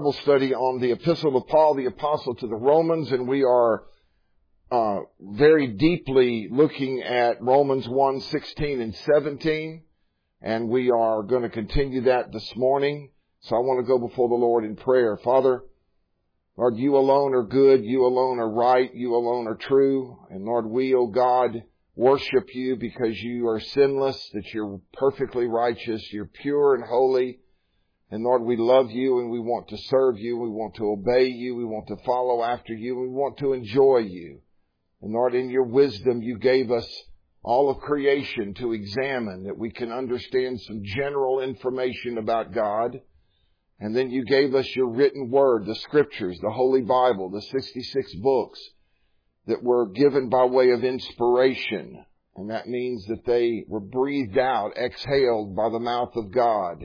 Bible study on the Epistle of Paul the Apostle to the Romans, and we are very deeply looking at Romans 1:16 and 17, and we are going to continue that this morning. So I want to go before the Lord in prayer. Father, Lord, you alone are good, you alone are right, you alone are true, and Lord, we, O God, worship you because you are sinless, that you're perfectly righteous, you're pure and holy. And Lord, we love you and we want to serve you. We want to obey you. We want to follow after you. We want to enjoy you. And Lord, in your wisdom, you gave us all of creation to examine, that we can understand some general information about God. And then you gave us your written word, the scriptures, the Holy Bible, the 66 books that were given by way of inspiration. And that means that they were breathed out, exhaled by the mouth of God.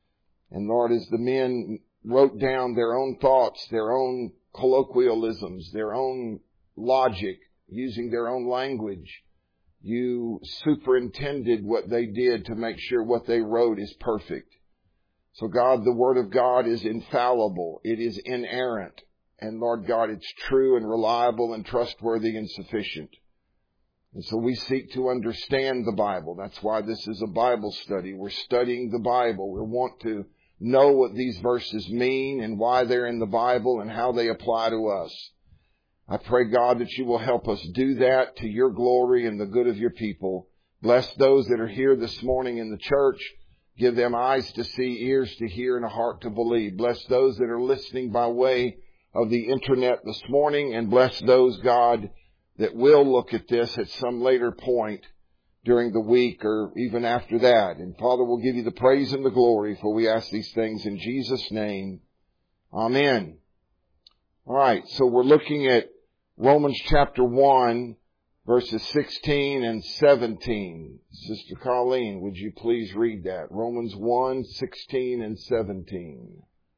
And Lord, as the men wrote down their own thoughts, their own colloquialisms, their own logic, using their own language, you superintended what they did to make sure what they wrote is perfect. So God, the Word of God is infallible. It is inerrant. And Lord God, it's true and reliable and trustworthy and sufficient. And so we seek to understand the Bible. That's why this is a Bible study. We're studying the Bible. We want to know what these verses mean and why they're in the Bible and how they apply to us. I pray, God, that you will help us do that to your glory and the good of your people. Bless those that are here this morning in the church. Give them eyes to see, ears to hear, and a heart to believe. Bless those that are listening by way of the internet this morning, and bless those, God, that will look at this at some later point during the week or even after that. And Father, we'll give you the praise and the glory, for we ask these things in Jesus' name. Amen. All right, so we're looking at Romans chapter 1, verses 16 and 17. Sister Colleen, would you please read that? Romans 1, 16 and 17.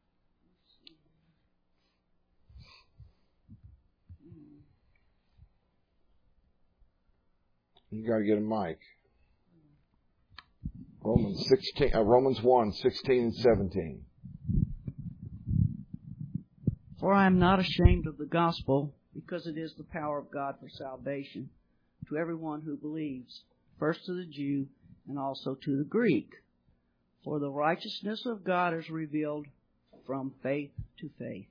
You got to get a mic. Romans 1, 16 and 17. For I am not ashamed of the gospel, because it is the power of God for salvation to everyone who believes, first to the Jew and also to the Greek. For the righteousness of God is revealed from faith to faith.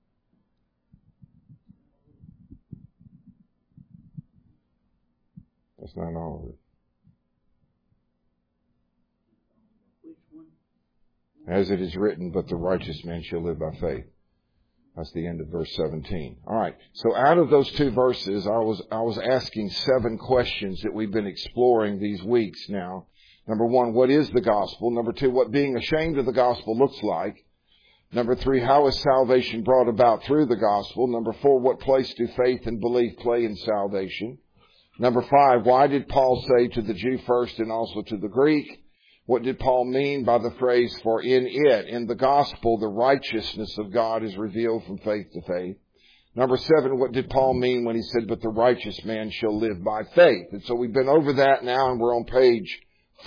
That's not all of it. Which one? As it is written, but the righteous man shall live by faith. That's the end of verse 17. All right. So out of those two verses, I was asking 7 questions that we've been exploring these weeks now. Number 1, what is the gospel? Number 2, what being ashamed of the gospel looks like. Number 3, how is salvation brought about through the gospel? Number 4, what place do faith and belief play in salvation? Number 5, why did Paul say to the Jew first and also to the Greek? What did Paul mean by the phrase, for in it, in the gospel, the righteousness of God is revealed from faith to faith? Number 7, what did Paul mean when he said, but the righteous man shall live by faith? And so we've been over that now, and we're on page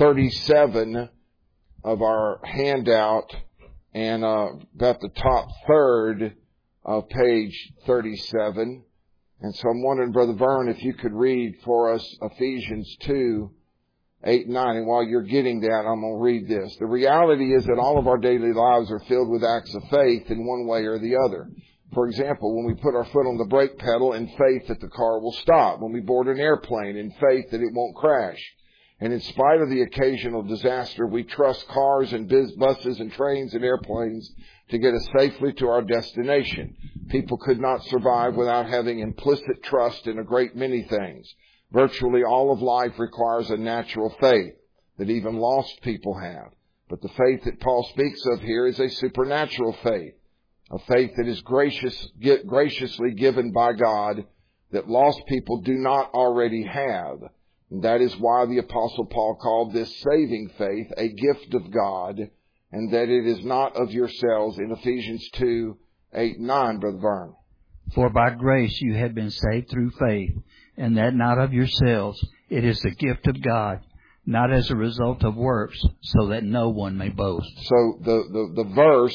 37 of our handout, and about the top third of page 37. And so I'm wondering, Brother Vern, if you could read for us Ephesians 2, 8 and 9. And while you're getting that, I'm going to read this. The reality is that all of our daily lives are filled with acts of faith in one way or the other. For example, when we put our foot on the brake pedal, in faith that the car will stop. When we board an airplane, in faith that it won't crash. And in spite of the occasional disaster, we trust cars and buses and trains and airplanes to get us safely to our destination. People could not survive without having implicit trust in a great many things. Virtually all of life requires a natural faith that even lost people have. But the faith that Paul speaks of here is a supernatural faith, a faith that is graciously given by God that lost people do not already have. And that is why the Apostle Paul called this saving faith a gift of God, and that it is not of yourselves in Ephesians 2, 8, 9, Brother Vern. For by grace you have been saved through faith, and that not of yourselves. It is the gift of God, not as a result of works, so that no one may boast. So the verse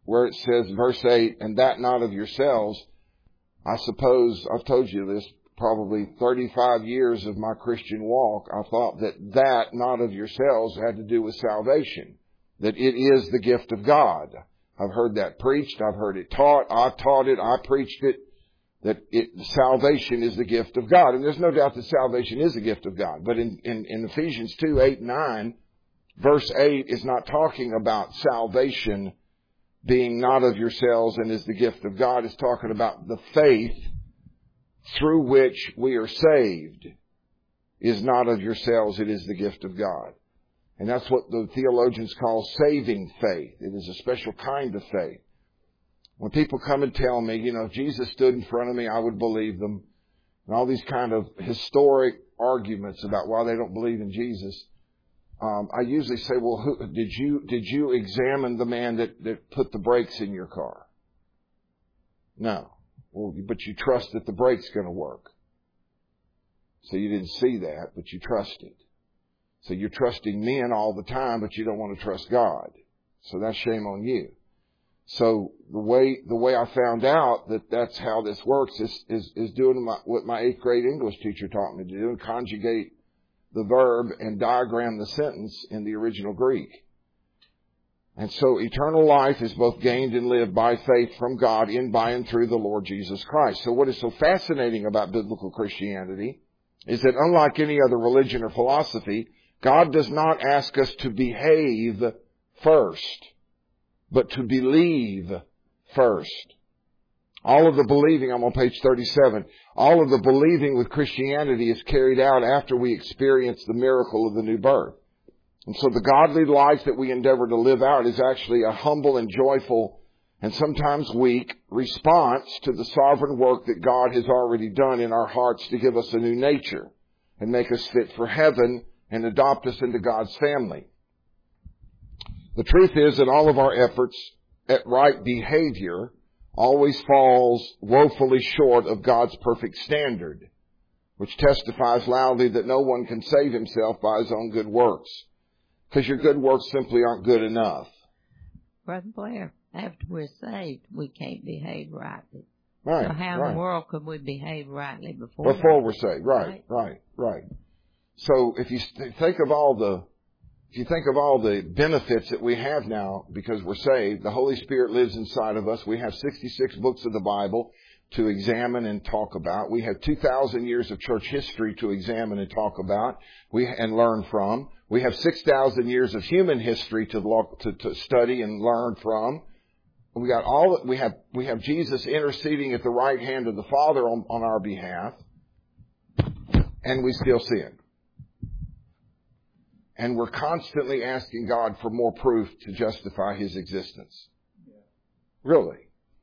where it says, verse 8, and that not of yourselves. I suppose, I've told you this, probably 35 years of my Christian walk, I thought that not of yourselves had to do with salvation. That it is the gift of God. I've heard that preached, I've heard it taught, I've taught it, I preached it, that salvation is the gift of God. And there's no doubt that salvation is a gift of God. But in Ephesians 2, 8, 9, verse 8 is not talking about salvation being not of yourselves and is the gift of God. It's talking about the faith through which we are saved is not of yourselves, it is the gift of God. And that's what the theologians call saving faith. It is a special kind of faith. When people come and tell me, if Jesus stood in front of me, I would believe them. And all these kind of historic arguments about why they don't believe in Jesus. I usually say, well, did you examine the man that put the brakes in your car? No. Well, but you trust that the brake's going to work. So you didn't see that, but you trusted. So you're trusting men all the time, but you don't want to trust God. So that's shame on you. So the way I found out that that's how this works is doing what my 8th grade English teacher taught me to do, and conjugate the verb and diagram the sentence in the original Greek. And so eternal life is both gained and lived by faith from God in, by, and through the Lord Jesus Christ. So what is so fascinating about biblical Christianity is that unlike any other religion or philosophy, God does not ask us to behave first, but to believe first. All of the believing, I'm on page 37, all of the believing with Christianity is carried out after we experience the miracle of the new birth. And so the godly life that we endeavor to live out is actually a humble and joyful and sometimes weak response to the sovereign work that God has already done in our hearts to give us a new nature and make us fit for heaven and adopt us into God's family. The truth is that all of our efforts at right behavior always falls woefully short of God's perfect standard, which testifies loudly that no one can save himself by his own good works, because your good works simply aren't good enough. Brother Blair, after we're saved, we can't behave rightly. Right. So how in the world could we behave rightly before we're saved? Right. So if you think of all the benefits that we have now because we're saved, the Holy Spirit lives inside of us. We have 66 books of the Bible to examine and talk about. We have 2,000 years of church history to examine and talk about and learn from. We have 6,000 years of human history to study and learn from. We have Jesus interceding at the right hand of the Father on our behalf, and we still sin. And we're constantly asking God for more proof to justify His existence. Really.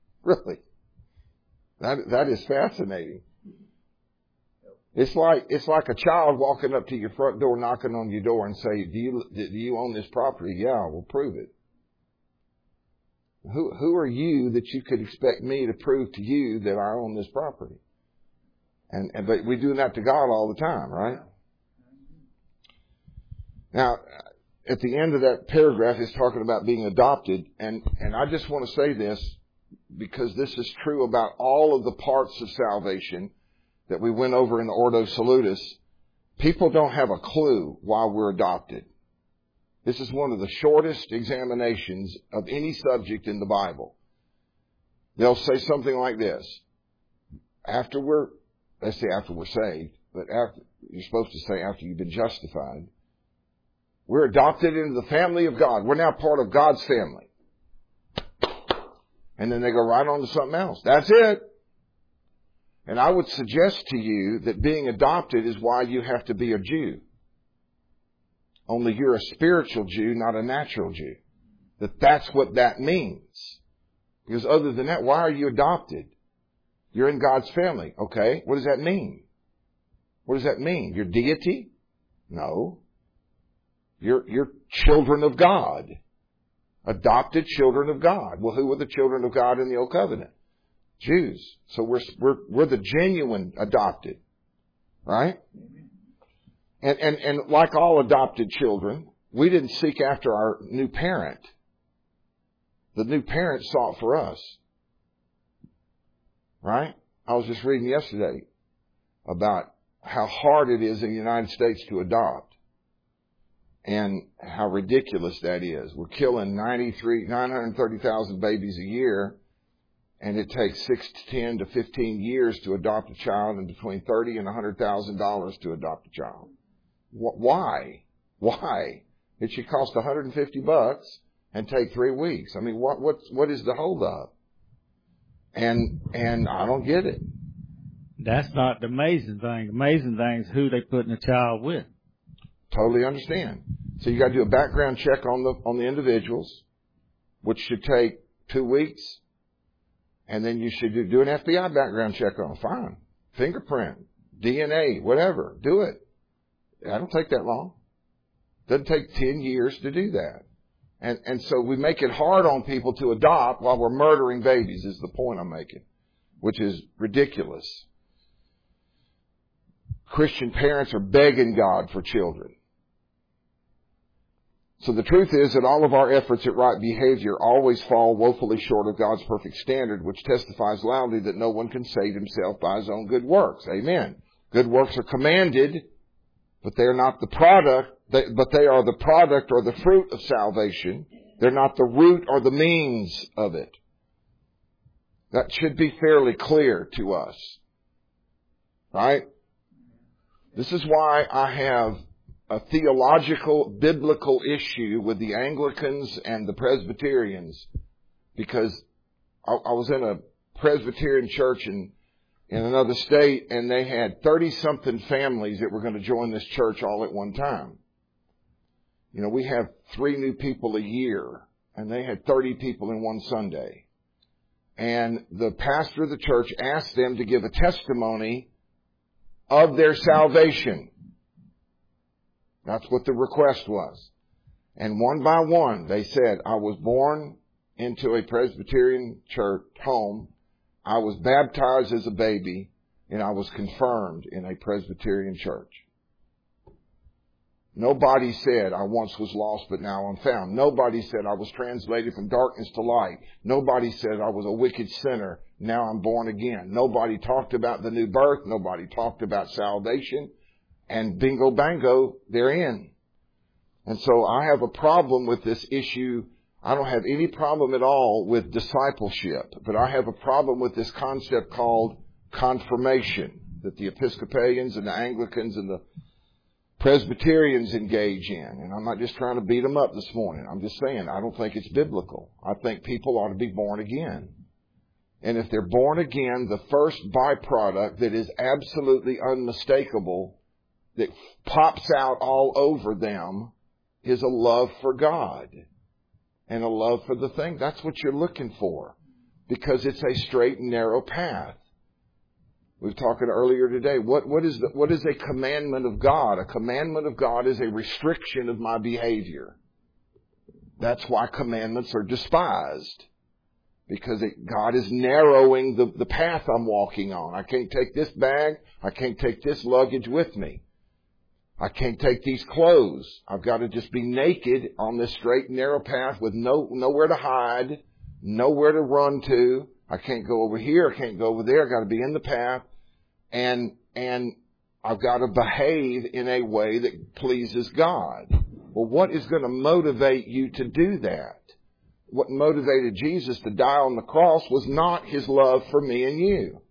That is fascinating. It's like a child walking up to your front door, knocking on your door and say, do you own this property? Yeah, we'll prove it. Who are you that you could expect me to prove to you that I own this property? But we do that to God all the time, right? Now, at the end of that paragraph, it's talking about being adopted. And I just want to say this, because this is true about all of the parts of salvation that we went over in the Ordo Salutis. People don't have a clue why we're adopted. This is one of the shortest examinations of any subject in the Bible. They'll say something like this. After we're saved, but you're supposed to say after you've been justified. We're adopted into the family of God. We're now part of God's family. And then they go right on to something else. That's it. And I would suggest to you that being adopted is why you have to be a Jew. Only you're a spiritual Jew, not a natural Jew. That's what that means. Because other than that, why are you adopted? You're in God's family. Okay, what does that mean? What does that mean? Your deity? No. You're children of God. Adopted children of God. Well, who were the children of God in the Old Covenant? Jews. So we're the genuine adopted. Right? And like all adopted children, we didn't seek after our new parent. The new parents sought for us. Right? I was just reading yesterday about how hard it is in the United States to adopt. And how ridiculous that is. We're killing 930,000 babies a year. And it takes 6 to 10 to 15 years to adopt a child, and between $30,000 and $100,000 to adopt a child. Why? Why? It should cost $150 and take 3 weeks. I mean, what is the hold up? And I don't get it. That's not the amazing thing. The amazing thing is who they putting the child with. Totally understand. So you got to do a background check on the individuals, which should take 2 weeks. And then you should do an FBI background check on them. Fine. Fingerprint, DNA, whatever. Do it. That don't take that long. Doesn't take 10 years to do that. And so we make it hard on people to adopt while we're murdering babies is the point I'm making, which is ridiculous. Christian parents are begging God for children. So the truth is that all of our efforts at right behavior always fall woefully short of God's perfect standard, which testifies loudly that no one can save himself by his own good works. Amen. Good works are commanded, but they are not the product, but they are the product or the fruit of salvation. They're not the root or the means of it. That should be fairly clear to us. Right? This is why I have a theological, biblical issue with the Anglicans and the Presbyterians, because I was in a Presbyterian church in another state, and they had 30-something families that were going to join this church all at one time. You know, we have 3 new people a year, and they had 30 people in one Sunday. And the pastor of the church asked them to give a testimony of their salvation. That's what the request was. And one by one, they said, I was born into a Presbyterian church home. I was baptized as a baby, and I was confirmed in a Presbyterian church. Nobody said, I once was lost, but now I'm found. Nobody said, I was translated from darkness to light. Nobody said, I was a wicked sinner. Now I'm born again. Nobody talked about the new birth. Nobody talked about salvation. And bingo bango, they're in. And so I have a problem with this issue. I don't have any problem at all with discipleship, but I have a problem with this concept called confirmation that the Episcopalians and the Anglicans and the Presbyterians engage in. And I'm not just trying to beat them up this morning. I'm just saying I don't think it's biblical. I think people ought to be born again. And if they're born again, the first byproduct that is absolutely unmistakable, that pops out all over them, is a love for God and a love for the thing. That's what you're looking for, because it's a straight and narrow path. We were talking earlier today. What is a commandment of God? A commandment of God is a restriction of my behavior. That's why commandments are despised, because God is narrowing the path I'm walking on. I can't take this bag. I can't take this luggage with me. I can't take these clothes. I've got to just be naked on this straight and narrow path with nowhere to hide, nowhere to run to. I can't go over here. I can't go over there. I've got to be in the path. And I've got to behave in a way that pleases God. Well, what is going to motivate you to do that? What motivated Jesus to die on the cross was not his love for me and you.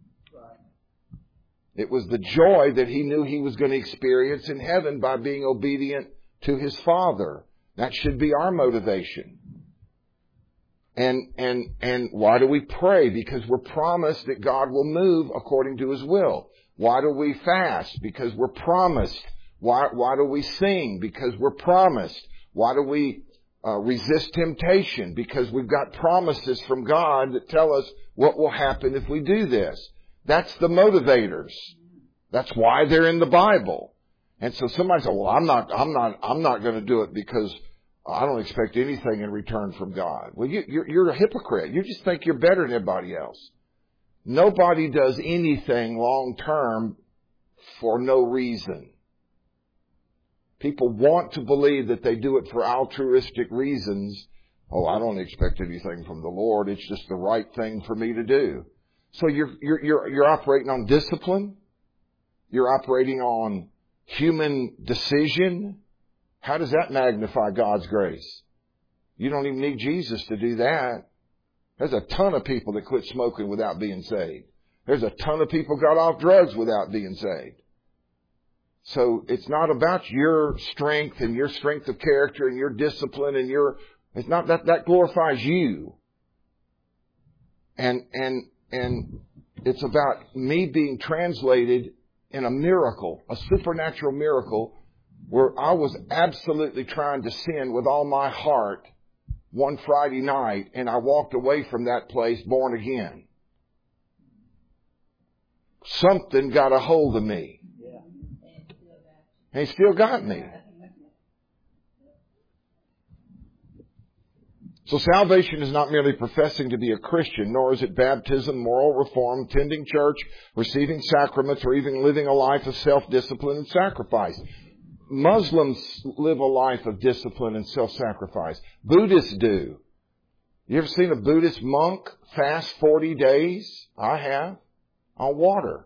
It was the joy that he knew he was going to experience in heaven by being obedient to his Father. That should be our motivation. And why do we pray? Because we're promised that God will move according to his will. Why do we fast? Because we're promised. Why do we sing? Because we're promised. Why do we resist temptation? Because we've got promises from God that tell us what will happen if we do this. That's the motivators. That's why they're in the Bible. And so somebody said, well, I'm not going to do it because I don't expect anything in return from God. Well, you're a hypocrite. You just think you're better than everybody else. Nobody does anything long term for no reason. People want to believe that they do it for altruistic reasons, Oh, I don't expect anything from the Lord. It's just the right thing for me to do. So you're operating on discipline. You're operating on human decision. How does that magnify God's grace? You don't even need Jesus to do that. There's a ton of people that quit smoking without being saved. There's a ton of people got off drugs without being saved. So it's not about your strength and your strength of character and your discipline and it's not that glorifies you. And it's about me being translated in a miracle, a supernatural miracle, where I was absolutely trying to sin with all my heart one Friday night, and I walked away from that place born again. Something got a hold of me. And He still got me. So salvation is not merely professing to be a Christian, nor is it baptism, moral reform, attending church, receiving sacraments, or even living a life of self-discipline and sacrifice. Muslims live a life of discipline and self-sacrifice. Buddhists do. You ever seen a Buddhist monk fast 40 days? I have. On water.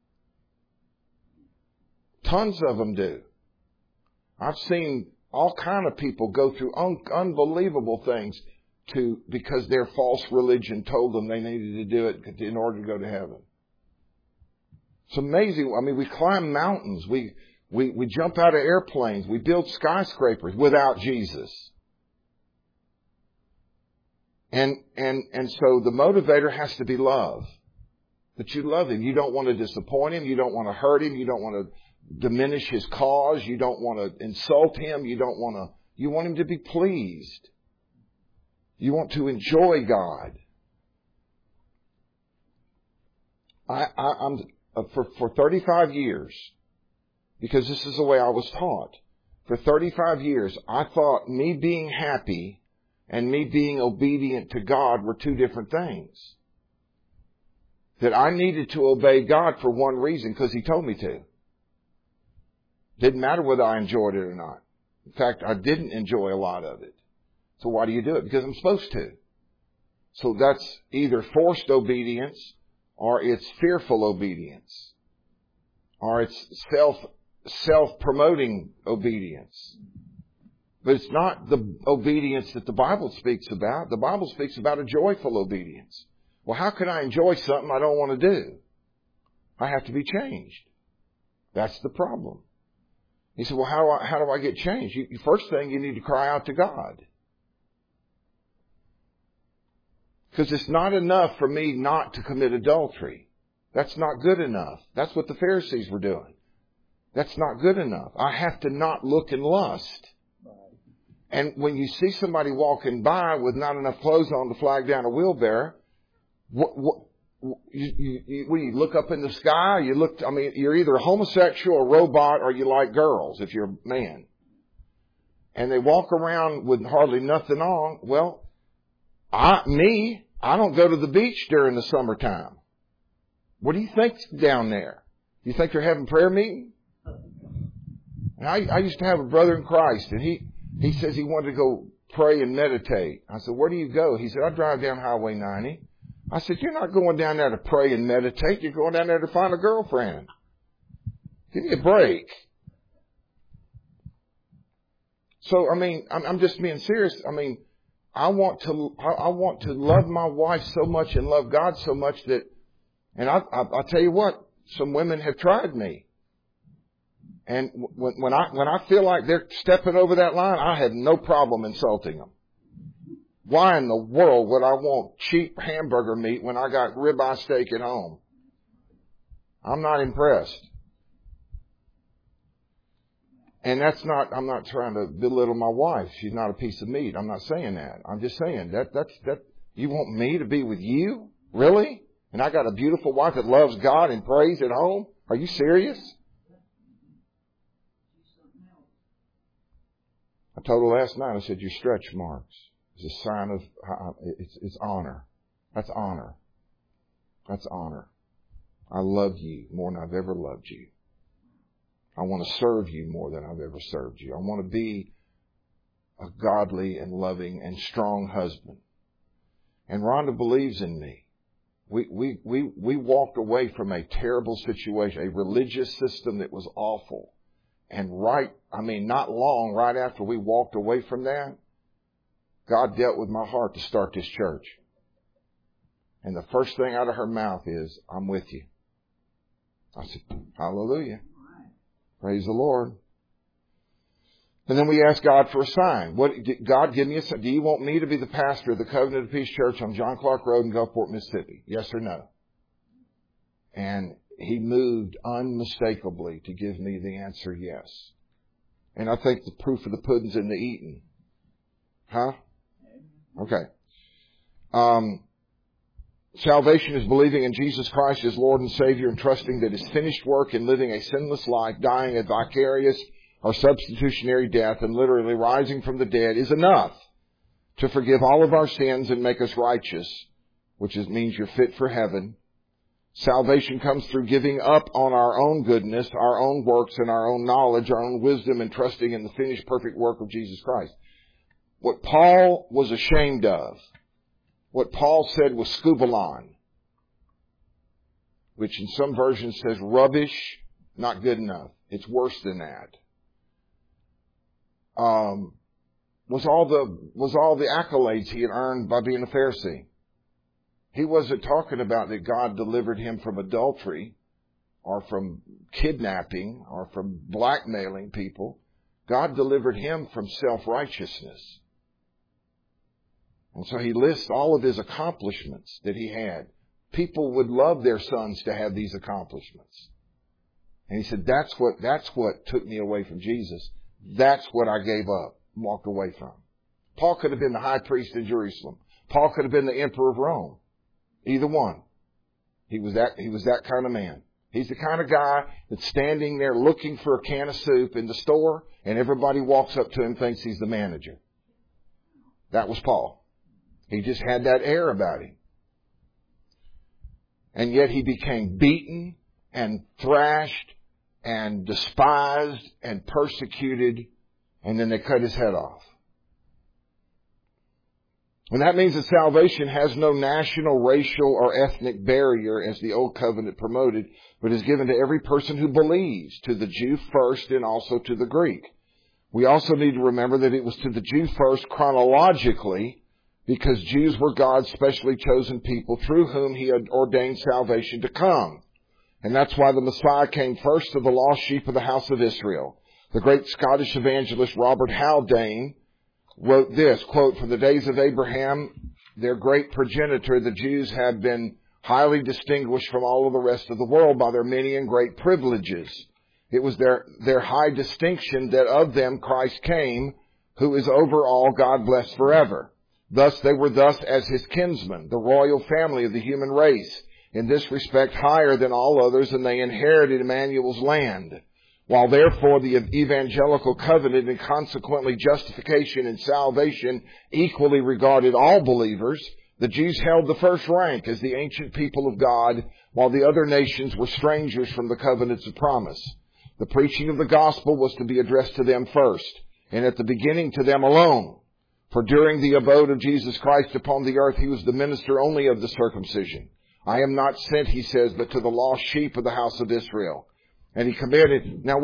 Tons of them do. I've seen all kind of people go through unbelievable things because their false religion told them they needed to do it in order to go to heaven. It's amazing. I mean, we climb mountains. We jump out of airplanes. We build skyscrapers without Jesus. And so the motivator has to be love. That you love Him. You don't want to disappoint Him. You don't want to hurt Him. You don't want to diminish His cause. You don't want to insult Him. You want Him to be pleased. You want to enjoy God. I'm for 35 years, because this is the way I was taught. For 35 years, I thought me being happy and me being obedient to God were two different things. That I needed to obey God for one reason, because He told me to. Didn't matter whether I enjoyed it or not. In fact, I didn't enjoy a lot of it. So why do you do it? Because I'm supposed to. So that's either forced obedience, or it's fearful obedience, or it's self-promoting obedience. But it's not the obedience that the Bible speaks about. The Bible speaks about a joyful obedience. Well, how can I enjoy something I don't want to do? I have to be changed. That's the problem. He said, well, how do I get changed? First thing, you need to cry out to God. Because it's not enough for me not to commit adultery. That's not good enough. That's what the Pharisees were doing. That's not good enough. I have to not look and lust. And when you see somebody walking by with not enough clothes on to flag down a wheelbarrow, you look up in the sky, you're either a homosexual, a robot, or you like girls if you're a man. And they walk around with hardly nothing on. Well, I don't go to the beach during the summertime. What do you think's down there? You think they're having prayer meeting? And I used to have a brother in Christ, and he says he wanted to go pray and meditate. I said, where do you go? He said, I drive down Highway 90. I said, you're not going down there to pray and meditate. You're going down there to find a girlfriend. Give me a break. So, I'm just being serious. I want to love my wife so much and love God so much that, and I'll tell you what, some women have tried me. And when I feel like they're stepping over that line, I have no problem insulting them. Why in the world would I want cheap hamburger meat when I got ribeye steak at home? I'm not impressed. And I'm not trying to belittle my wife. She's not a piece of meat. I'm not saying that. I'm just saying that you want me to be with you? Really? And I got a beautiful wife that loves God and prays at home? Are you serious? I told her last night, I said, your stretch marks is a sign of, it's honor. That's honor. That's honor. I love you more than I've ever loved you. I want to serve you more than I've ever served you. I want to be a godly and loving and strong husband. And Rhonda believes in me. We walked away from a terrible situation, a religious system that was awful. And not long right after we walked away from that, God dealt with my heart to start this church. And the first thing out of her mouth is, I'm with you. I said, hallelujah. Praise the Lord. And then we asked God for a sign. God, give me a sign. Do you want me to be the pastor of the Covenant of Peace Church on John Clark Road in Gulfport, Mississippi? Yes or no? And He moved unmistakably to give me the answer yes. And I think the proof of the pudding's in the eating. Huh? Okay. Salvation is believing in Jesus Christ as Lord and Savior and trusting that His finished work in living a sinless life, dying a vicarious or substitutionary death, and literally rising from the dead is enough to forgive all of our sins and make us righteous, which means you're fit for heaven. Salvation comes through giving up on our own goodness, our own works, and our own knowledge, our own wisdom, and trusting in the finished perfect work of Jesus Christ. What Paul was ashamed of, what Paul said was skubalon, which in some versions says rubbish, not good enough. It's worse than that. Was all the accolades he had earned by being a Pharisee. He wasn't talking about that God delivered him from adultery or from kidnapping or from blackmailing people. God delivered him from self-righteousness. And so he lists all of his accomplishments that he had. People would love their sons to have these accomplishments. And he said, that's what took me away from Jesus. That's what I gave up and walked away from. Paul could have been the high priest in Jerusalem. Paul could have been the emperor of Rome. Either one. He was that kind of man. He's the kind of guy that's standing there looking for a can of soup in the store, and everybody walks up to him and thinks he's the manager. That was Paul. He just had that air about him. And yet he became beaten and thrashed and despised and persecuted, and then they cut his head off. And that means that salvation has no national, racial, or ethnic barrier as the Old Covenant promoted, but is given to every person who believes, to the Jew first and also to the Greek. We also need to remember that it was to the Jew first chronologically, because Jews were God's specially chosen people through whom He had ordained salvation to come. And that's why the Messiah came first to the lost sheep of the house of Israel. The great Scottish evangelist Robert Haldane wrote this, quote, "From the days of Abraham, their great progenitor, the Jews have been highly distinguished from all of the rest of the world by their many and great privileges. It was their high distinction that of them Christ came, who is over all, God blessed forever. Thus they were as His kinsmen, the royal family of the human race, in this respect higher than all others, and they inherited Emmanuel's land. While therefore the evangelical covenant and consequently justification and salvation equally regarded all believers, the Jews held the first rank as the ancient people of God, while the other nations were strangers from the covenants of promise. The preaching of the gospel was to be addressed to them first, and at the beginning to them alone. For during the abode of Jesus Christ upon the earth, He was the minister only of the circumcision. I am not sent, He says, but to the lost sheep of the house of Israel. And He committed. Now,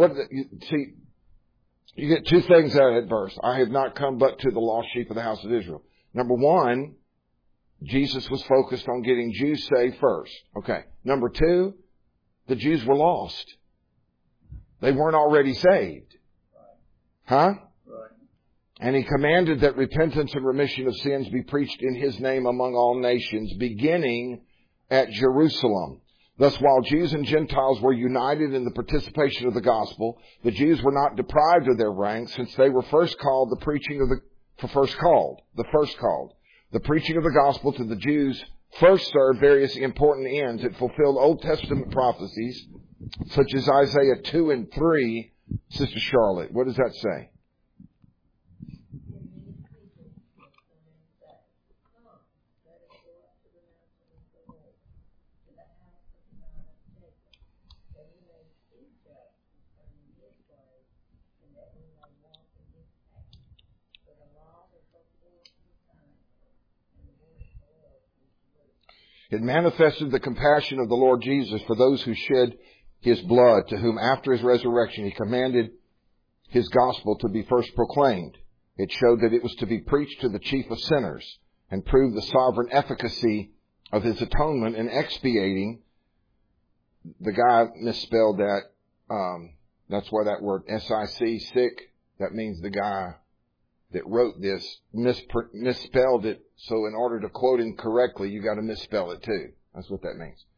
you get two things out of that verse. I have not come but to the lost sheep of the house of Israel. Number one, Jesus was focused on getting Jews saved first. Okay. Number two, the Jews were lost. They weren't already saved. Huh? And He commanded that repentance and remission of sins be preached in His name among all nations, beginning at Jerusalem. Thus, while Jews and Gentiles were united in the participation of the gospel, the Jews were not deprived of their rank, since they were first called. The preaching of the first called. The preaching of the gospel to the Jews first served various important ends. It fulfilled Old Testament prophecies, such as Isaiah 2 and 3. Sister Charlotte, what does that say? It manifested the compassion of the Lord Jesus for those who shed His blood, to whom after His resurrection He commanded His gospel to be first proclaimed. It showed that it was to be preached to the chief of sinners, and proved the sovereign efficacy of His atonement in expiating. The guy misspelled that. That's why that word S-I-C, sick, that means the guy that wrote this misspelled it. So in order to quote him correctly, you got to misspell it too. That's what that means.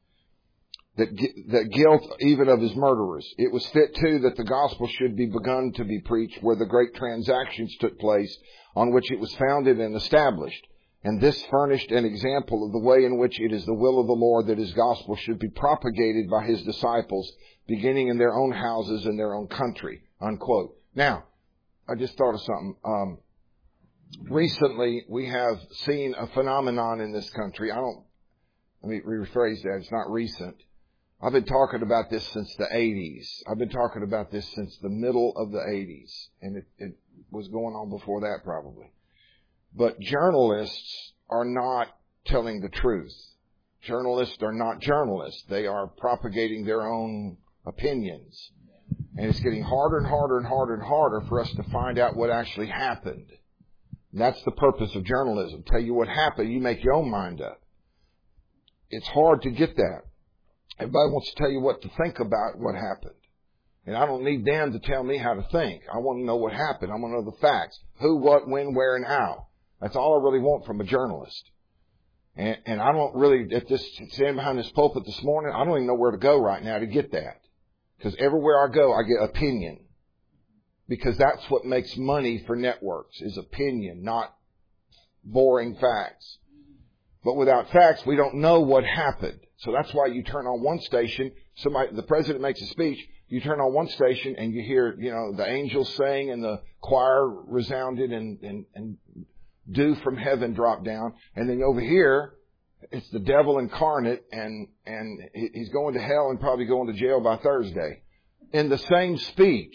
That guilt even of his murderers. It was fit too that the gospel should be begun to be preached where the great transactions took place on which it was founded and established. And this furnished an example of the way in which it is the will of the Lord that His gospel should be propagated by His disciples, beginning in their own houses and their own country. Unquote. Now, I just thought of something. Recently, we have seen a phenomenon in this country. Let me rephrase that. It's not recent. I've been talking about this since the 80s. I've been talking about this since the middle of the 80s. And it was going on before that probably. But journalists are not telling the truth. Journalists are not journalists. They are propagating their own opinions. And it's getting harder and harder and harder and harder for us to find out what actually happened. And that's the purpose of journalism. Tell you what happened, you make your own mind up. It's hard to get that. Everybody wants to tell you what to think about what happened. And I don't need them to tell me how to think. I want to know what happened. I want to know the facts. Who, what, when, where, and how. That's all I really want from a journalist. And I don't really, standing behind this pulpit this morning, I don't even know where to go right now to get that. Because everywhere I go, I get opinion. Because that's what makes money for networks, is opinion, not boring facts. But without facts, we don't know what happened. So that's why you turn on one station, the president makes a speech, you turn on one station and you hear, the angels sang and the choir resounded and dew from heaven dropped down. And then over here, it's the devil incarnate and he's going to hell and probably going to jail by Thursday. In the same speech.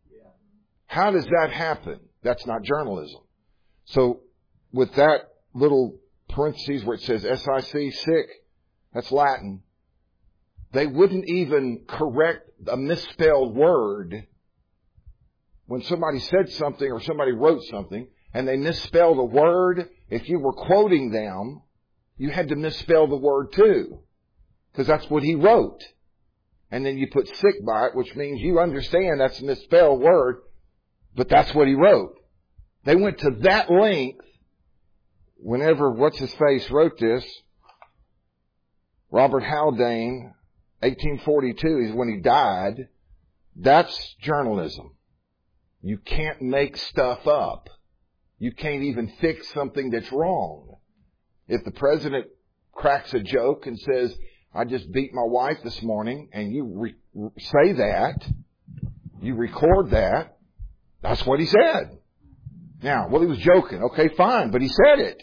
How does that happen? That's not journalism. So with that little parentheses where it says S-I-C, sick, that's Latin. They wouldn't even correct a misspelled word when somebody said something or somebody wrote something and they misspelled a word. If you were quoting them, you had to misspell the word too, because that's what he wrote. And then you put sick by it, which means you understand that's a misspelled word, but that's what he wrote. They went to that length whenever what's-his-face wrote this. Robert Haldane, 1842 is when he died. That's journalism. You can't make stuff up. You can't even fix something that's wrong. If the president cracks a joke and says, I just beat my wife this morning, and you say that, you record that, that's what he said. Now, well, he was joking. Okay, fine, but he said it.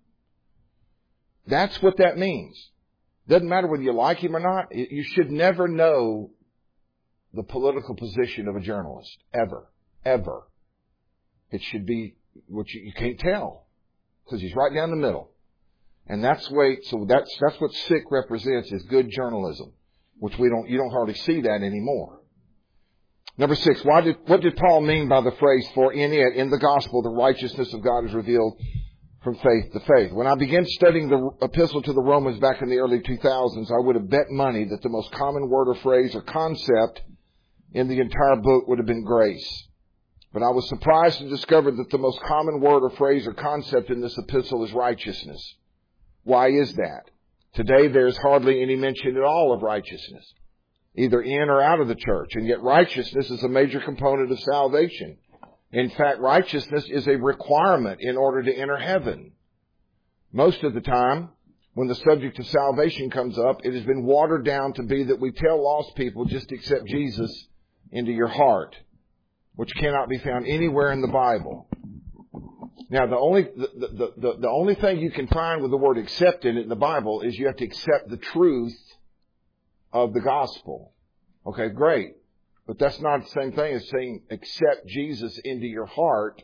That's what that means. Doesn't matter whether you like him or not. You should never know the political position of a journalist. Ever. Ever. It should be what you can't tell. Because he's right down the middle. And that's what sick represents, is good journalism. Which you don't hardly see that anymore. Number 6, what did Paul mean by the phrase, for in it, in the gospel, the righteousness of God is revealed from faith to faith? When I began studying the epistle to the Romans back in the early 2000s, I would have bet money that the most common word or phrase or concept in the entire book would have been grace. But I was surprised to discover that the most common word or phrase or concept in this epistle is righteousness. Why is that? Today there's hardly any mention at all of righteousness, either in or out of the church. And yet righteousness is a major component of salvation. In fact, righteousness is a requirement in order to enter heaven. Most of the time, when the subject of salvation comes up, it has been watered down to be that we tell lost people just accept Jesus into your heart, which cannot be found anywhere in the Bible. Now, the only thing you can find with the word accept in it in the Bible is you have to accept the truth of the gospel. Okay, great. But that's not the same thing as saying accept Jesus into your heart.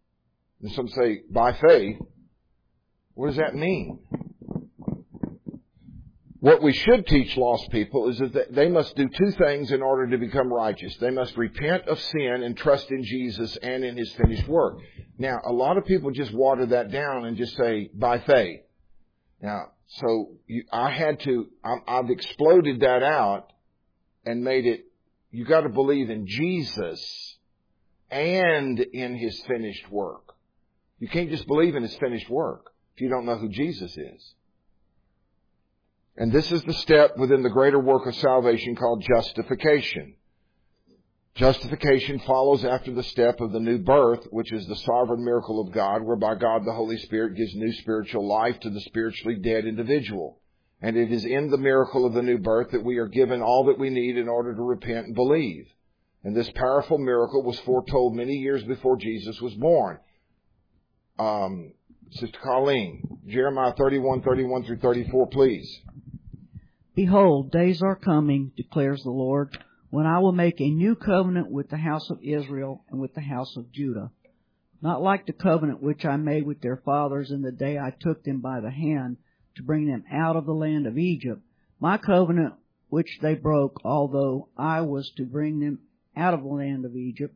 And some say by faith. What does that mean? what we should teach lost people is that they must do two things in order to become righteous. They must repent of sin and trust in Jesus and in His finished work. Now, a lot of people just water that down and just say, by faith. Now, so I've exploded that out and made it, you got to believe in Jesus and in His finished work. You can't just believe in His finished work if you don't know who Jesus is. And this is the step within the greater work of salvation called justification. Justification follows after the step of the new birth, which is the sovereign miracle of God, whereby God the Holy Spirit gives new spiritual life to the spiritually dead individual. And it is in the miracle of the new birth that we are given all that we need in order to repent and believe. And this powerful miracle was foretold many years before Jesus was born. Sister Colleen, Jeremiah 31 through 34, please. Behold, days are coming, declares the Lord, when I will make a new covenant with the house of Israel and with the house of Judah. Not like the covenant which I made with their fathers in the day I took them by the hand to bring them out of the land of Egypt, my covenant which they broke, although I was to bring them out of the land of Egypt,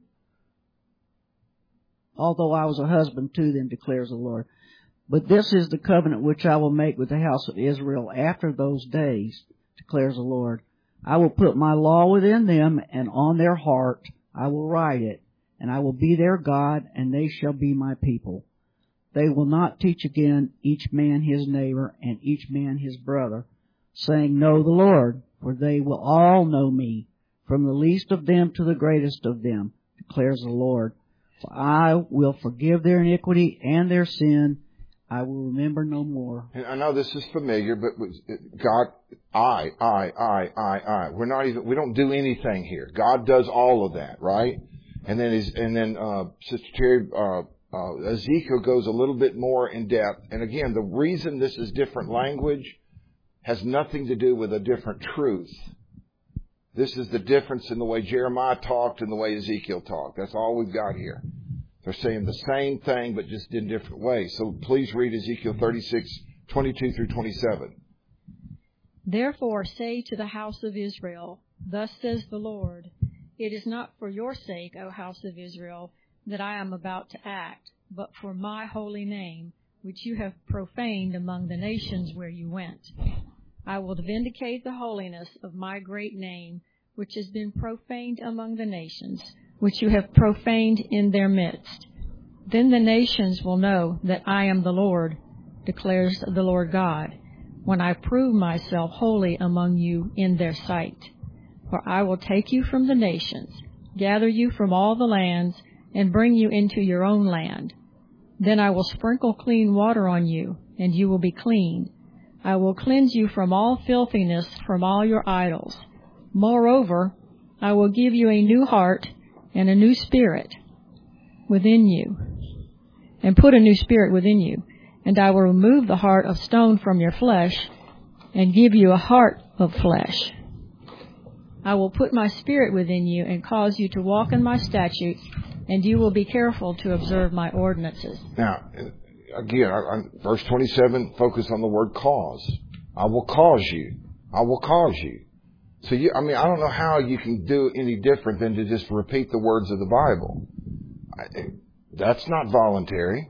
although I was a husband to them, declares the Lord. But this is the covenant which I will make with the house of Israel after those days, declares the Lord. I will put my law within them, and on their heart I will write it, and I will be their God, and they shall be my people. They will not teach again each man his neighbor and each man his brother, saying, Know the Lord, for they will all know me, from the least of them to the greatest of them, declares the Lord. For I will forgive their iniquity and their sin. I will remember no more. And I know this is familiar, but God, I. We don't do anything here. God does all of that, right? And then Sister Terry, Ezekiel goes a little bit more in depth. And again, the reason this is different language has nothing to do with a different truth. This is the difference in the way Jeremiah talked and the way Ezekiel talked. That's all we've got here. They're saying the same thing, but just in different ways. So please read Ezekiel 36:22 through 27. Therefore say to the house of Israel, Thus says the Lord, It is not for your sake, O house of Israel, that I am about to act, but for my holy name, which you have profaned among the nations where you went. I will vindicate the holiness of my great name, which has been profaned among the nations, which you have profaned in their midst. Then the nations will know that I am the Lord, declares the Lord God, when I prove myself holy among you in their sight. For I will take you from the nations, gather you from all the lands, and bring you into your own land. Then I will sprinkle clean water on you, and you will be clean. I will cleanse you from all filthiness, from all your idols. Moreover, I will give you a new heart and a new spirit within you, and put a new spirit within you. And I will remove the heart of stone from your flesh, and give you a heart of flesh. I will put my spirit within you, and cause you to walk in my statutes, and you will be careful to observe my ordinances. Now, again, verse 27, focus on the word cause. I will cause you. I will cause you. So I don't know how you can do any different than to just repeat the words of the Bible. That's not voluntary.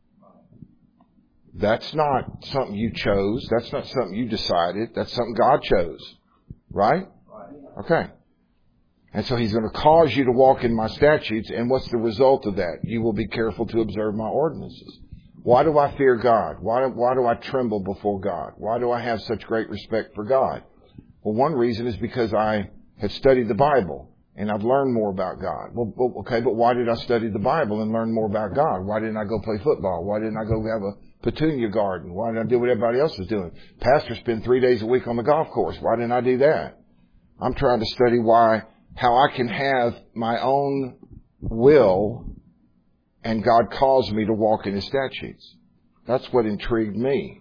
That's not something you chose. That's not something you decided. That's something God chose. Right? Okay. And so He's going to cause you to walk in my statutes. And what's the result of that? You will be careful to observe my ordinances. Why do I fear God? Why do I tremble before God? Why do I have such great respect for God? Well, one reason is because I have studied the Bible and I've learned more about God. Well, okay, but why did I study the Bible and learn more about God? Why didn't I go play football? Why didn't I go have a petunia garden? Why didn't I do what everybody else was doing? Pastor spend 3 days a week on the golf course. Why didn't I do that? I'm trying to study how I can have my own will and God calls me to walk in His statutes. That's what intrigued me.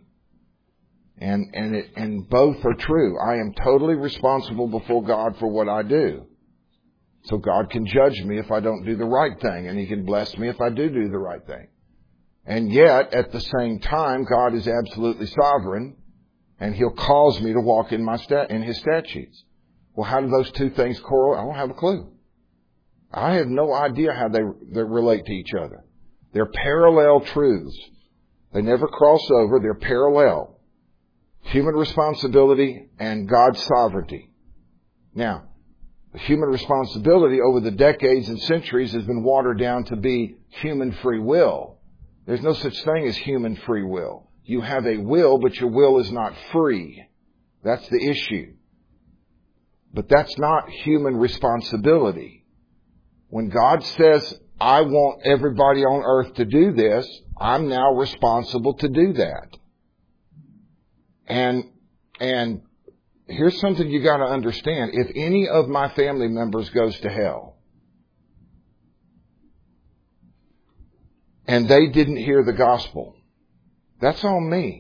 And both are true. I am totally responsible before God for what I do. So God can judge me if I don't do the right thing, and He can bless me if I do the right thing. And yet, at the same time, God is absolutely sovereign, and He'll cause me to walk in in His statutes. Well, how do those two things correlate? I don't have a clue. I have no idea how they relate to each other. They're parallel truths. They never cross over. They're parallel. Human responsibility and God's sovereignty. Now, human responsibility over the decades and centuries has been watered down to be human free will. There's no such thing as human free will. You have a will, but your will is not free. That's the issue. But that's not human responsibility. When God says, I want everybody on earth to do this, I'm now responsible to do that. And here's something you got to understand. If any of my family members goes to hell, and they didn't hear the gospel, that's on me.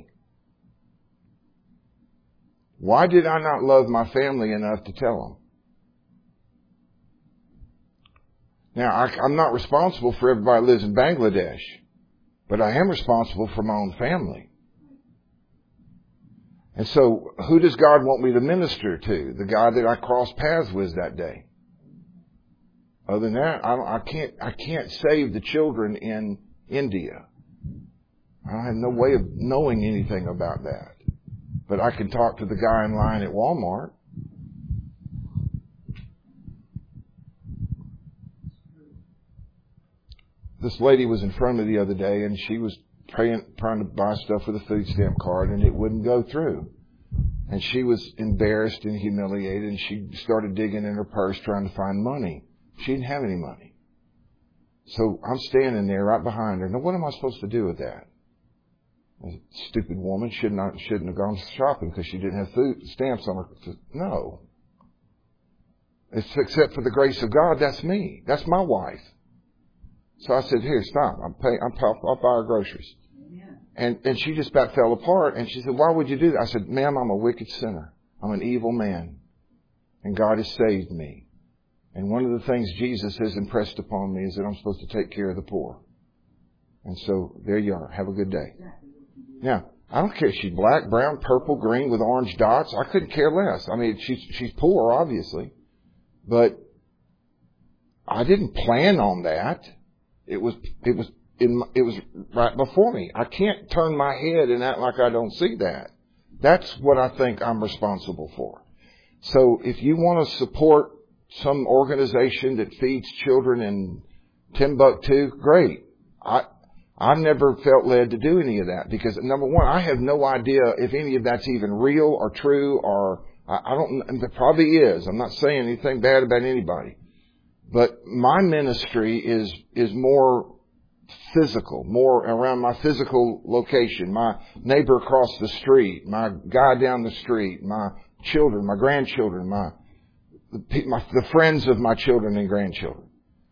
Why did I not love my family enough to tell them? Now, I'm not responsible for everybody who lives in Bangladesh, but I am responsible for my own family. And so, who does God want me to minister to? The guy that I crossed paths with that day. Other than that, I can't save the children in India. I have no way of knowing anything about that. But I can talk to the guy in line at Walmart. This lady was in front of me the other day, and she was trying to buy stuff with a food stamp card, and it wouldn't go through. And she was embarrassed and humiliated, and she started digging in her purse trying to find money. She didn't have any money. So I'm standing there right behind her. Now, what am I supposed to do with that? A stupid woman shouldn't have gone shopping because she didn't have food stamps on her. No. Except for the grace of God, that's me. That's my wife. So I said, here, stop. I'll buy her groceries. And she just about fell apart. And she said, why would you do that? I said, ma'am, I'm a wicked sinner. I'm an evil man. And God has saved me. And one of the things Jesus has impressed upon me is that I'm supposed to take care of the poor. And so there you are. Have a good day. Now, I don't care if she's black, brown, purple, green with orange dots. I couldn't care less. I mean, she's poor, obviously. But I didn't plan on that. It was right before me. I can't turn my head and act like I don't see that. That's what I think I'm responsible for. So if you want to support some organization that feeds children in Timbuktu, great. I've never felt led to do any of that because, number one, I have no idea if any of that's even real or true or I don't. It probably is. I'm not saying anything bad about anybody. But my ministry is more physical, more around my physical location, my neighbor across the street, my guy down the street, my children, my grandchildren, the friends of my children and grandchildren.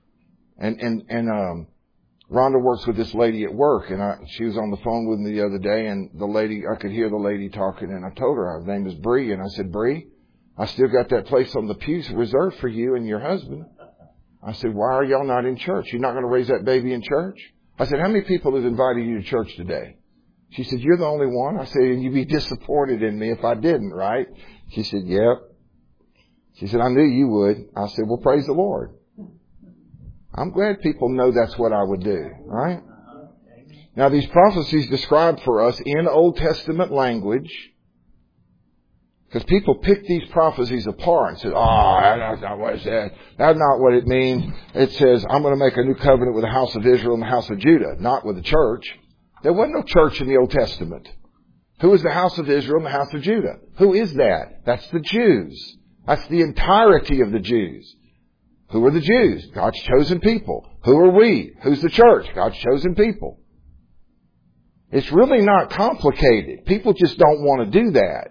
And Rhonda works with this lady at work, and she was on the phone with me the other day, and I could hear the lady talking, and I told her her name is Bree, and I said, Bree, I still got that place on the pews reserved for you and your husband. I said, why are y'all not in church? You're not going to raise that baby in church? I said, how many people have invited you to church today? She said, you're the only one. I said, and you'd be disappointed in me if I didn't, right? She said, yep. She said, I knew you would. I said, well, praise the Lord. I'm glad people know that's what I would do, right? Now, these prophecies describe for us in Old Testament language, because people pick these prophecies apart and say, that's not what it says. That's not what it means. It says, I'm going to make a new covenant with the house of Israel and the house of Judah, not with the church. There wasn't no church in the Old Testament. Who is the house of Israel and the house of Judah? Who is that? That's the Jews. That's the entirety of the Jews. Who are the Jews? God's chosen people. Who are we? Who's the church? God's chosen people. It's really not complicated. People just don't want to do that.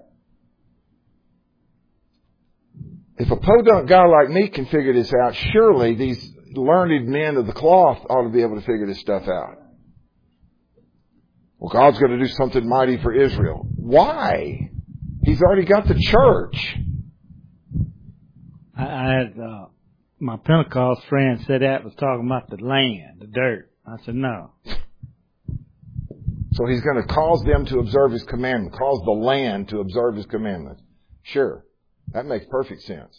If a podunk guy like me can figure this out, surely these learned men of the cloth ought to be able to figure this stuff out. Well, God's going to do something mighty for Israel. Why? He's already got the church. I had my Pentecost friend said that was talking about the land, the dirt. I said, no. So He's going to cause them to observe His commandment, cause the land to observe His commandments. Sure. That makes perfect sense.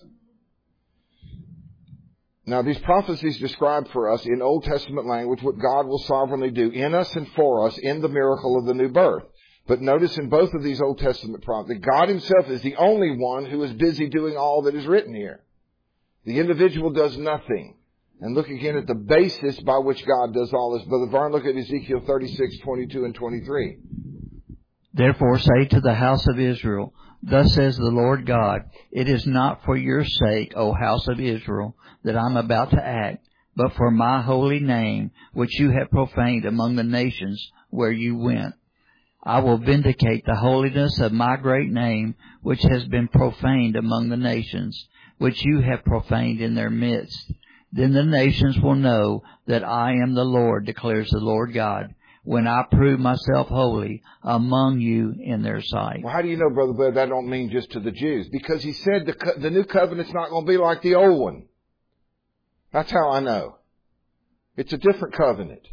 Now, these prophecies describe for us in Old Testament language what God will sovereignly do in us and for us in the miracle of the new birth. But notice in both of these Old Testament prophecies, God Himself is the only one who is busy doing all that is written here. The individual does nothing. And look again at the basis by which God does all this. Brother Vern, look at Ezekiel 36, 22 and 23. Therefore say to the house of Israel, Thus says the Lord God, It is not for your sake, O house of Israel, that I am about to act, but for my holy name, which you have profaned among the nations where you went. I will vindicate the holiness of my great name, which has been profaned among the nations, which you have profaned in their midst. Then the nations will know that I am the Lord, declares the Lord God, when I prove myself holy among you in their sight. Well, how do you know, Brother Blair, that don't mean just to the Jews? Because He said the new covenant's not going to be like the old one. That's how I know. It's a different covenant.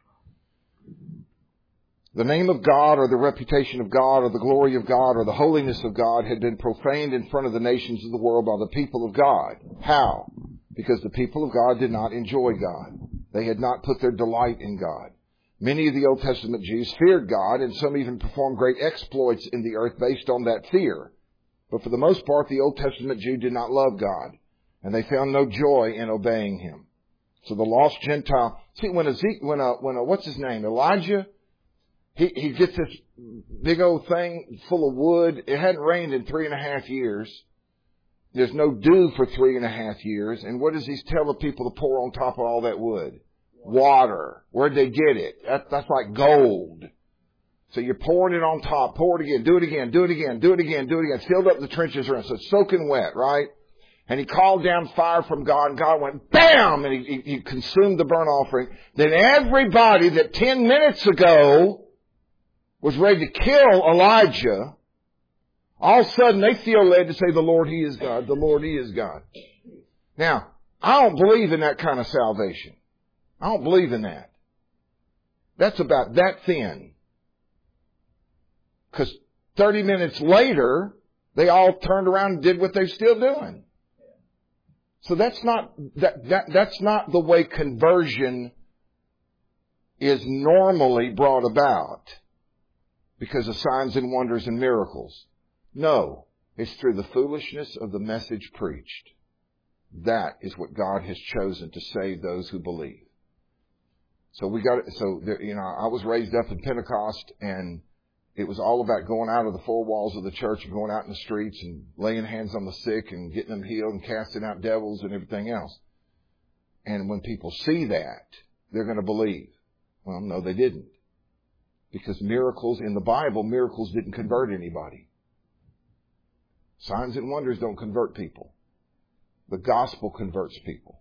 The name of God or the reputation of God or the glory of God or the holiness of God had been profaned in front of the nations of the world by the people of God. How? Because the people of God did not enjoy God. They had not put their delight in God. Many of the Old Testament Jews feared God, and some even performed great exploits in the earth based on that fear. But for the most part, the Old Testament Jew did not love God, and they found no joy in obeying Him. So the lost Gentile, see, when what's his name, Elijah, he gets this big old thing full of wood. It hadn't rained in 3.5 years. There's no dew for 3.5 years. And what does he tell the people to pour on top of all that wood? Water. Where'd they get it? That's like gold. So you're pouring it on top. Pour it again. Do it again. Do it again. Do it again. Do it again. Filled up the trenches around. So it's soaking wet, right? And he called down fire from God, and God went BAM! And he consumed the burnt offering. Then everybody that 10 minutes ago was ready to kill Elijah, all of a sudden they feel led to say, the Lord, He is God. The Lord, He is God. Now, I don't believe in that kind of salvation. I don't believe in that. That's about that thin. Because 30 minutes later, they all turned around and did what they're still doing. So that's not the way conversion is normally brought about because of signs and wonders and miracles. No, it's through the foolishness of the message preached. That is what God has chosen to save those who believe. So I was raised up in Pentecost, and it was all about going out of the four walls of the church and going out in the streets and laying hands on the sick and getting them healed and casting out devils and everything else. And when people see that, they're going to believe. Well, no, they didn't. Because miracles in the Bible, miracles didn't convert anybody. Signs and wonders don't convert people. The gospel converts people.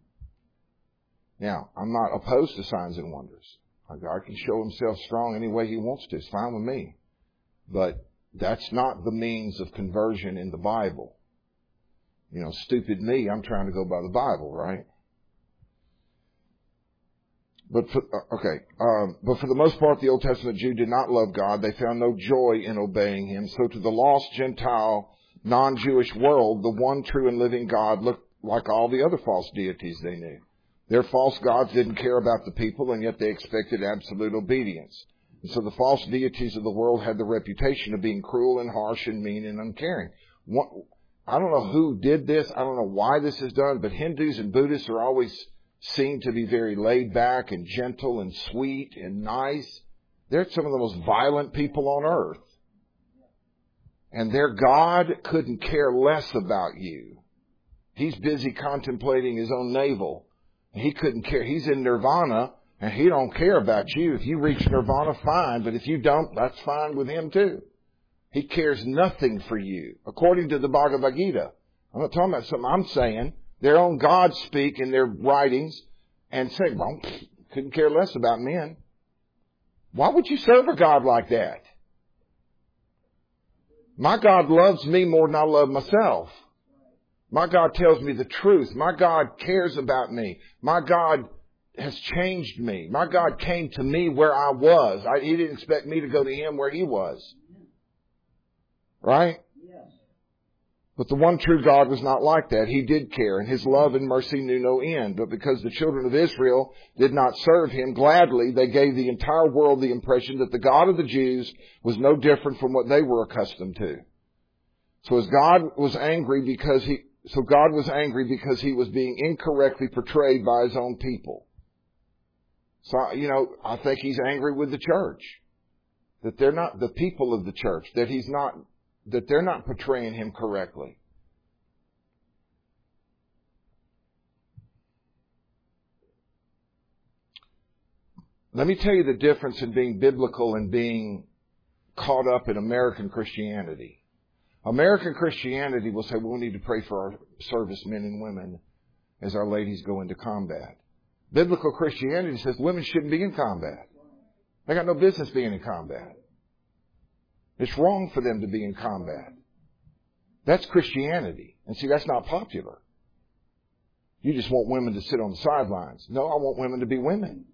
Now, I'm not opposed to signs and wonders. God can show Himself strong any way He wants to. It's fine with me. But that's not the means of conversion in the Bible. Stupid me, I'm trying to go by the Bible, right? But for the most part, the Old Testament Jew did not love God. They found no joy in obeying Him. So to the lost Gentile, non-Jewish world, the one true and living God looked like all the other false deities they knew. Their false gods didn't care about the people, and yet they expected absolute obedience. And so the false deities of the world had the reputation of being cruel and harsh and mean and uncaring. I don't know who did this. I don't know why this is done, but Hindus and Buddhists are always seen to be very laid back and gentle and sweet and nice. They're some of the most violent people on earth. And their God couldn't care less about you. He's busy contemplating his own navel. He couldn't care. He's in nirvana, and he don't care about you. If you reach nirvana, fine. But if you don't, that's fine with him too. He cares nothing for you. According to the Bhagavad Gita. I'm not talking about something I'm saying. Their own gods speak in their writings and say, well, couldn't care less about men. Why would you serve a God like that? My God loves me more than I love myself. My God tells me the truth. My God cares about me. My God has changed me. My God came to me where I was. He didn't expect me to go to Him where He was. Right? But the one true God was not like that. He did care, and His love and mercy knew no end. But because the children of Israel did not serve Him gladly, they gave the entire world the impression that the God of the Jews was no different from what they were accustomed to. So God was angry because He was being incorrectly portrayed by His own people. So, I think He's angry with the church. That they're not the people of the church. That they're not portraying Him correctly. Let me tell you the difference in being biblical and being caught up in American Christianity. American Christianity will say, we need to pray for our servicemen and women as our ladies go into combat. Biblical Christianity says women shouldn't be in combat. They got no business being in combat. It's wrong for them to be in combat. That's Christianity. And see, that's not popular. You just want women to sit on the sidelines. No, I want women to be women.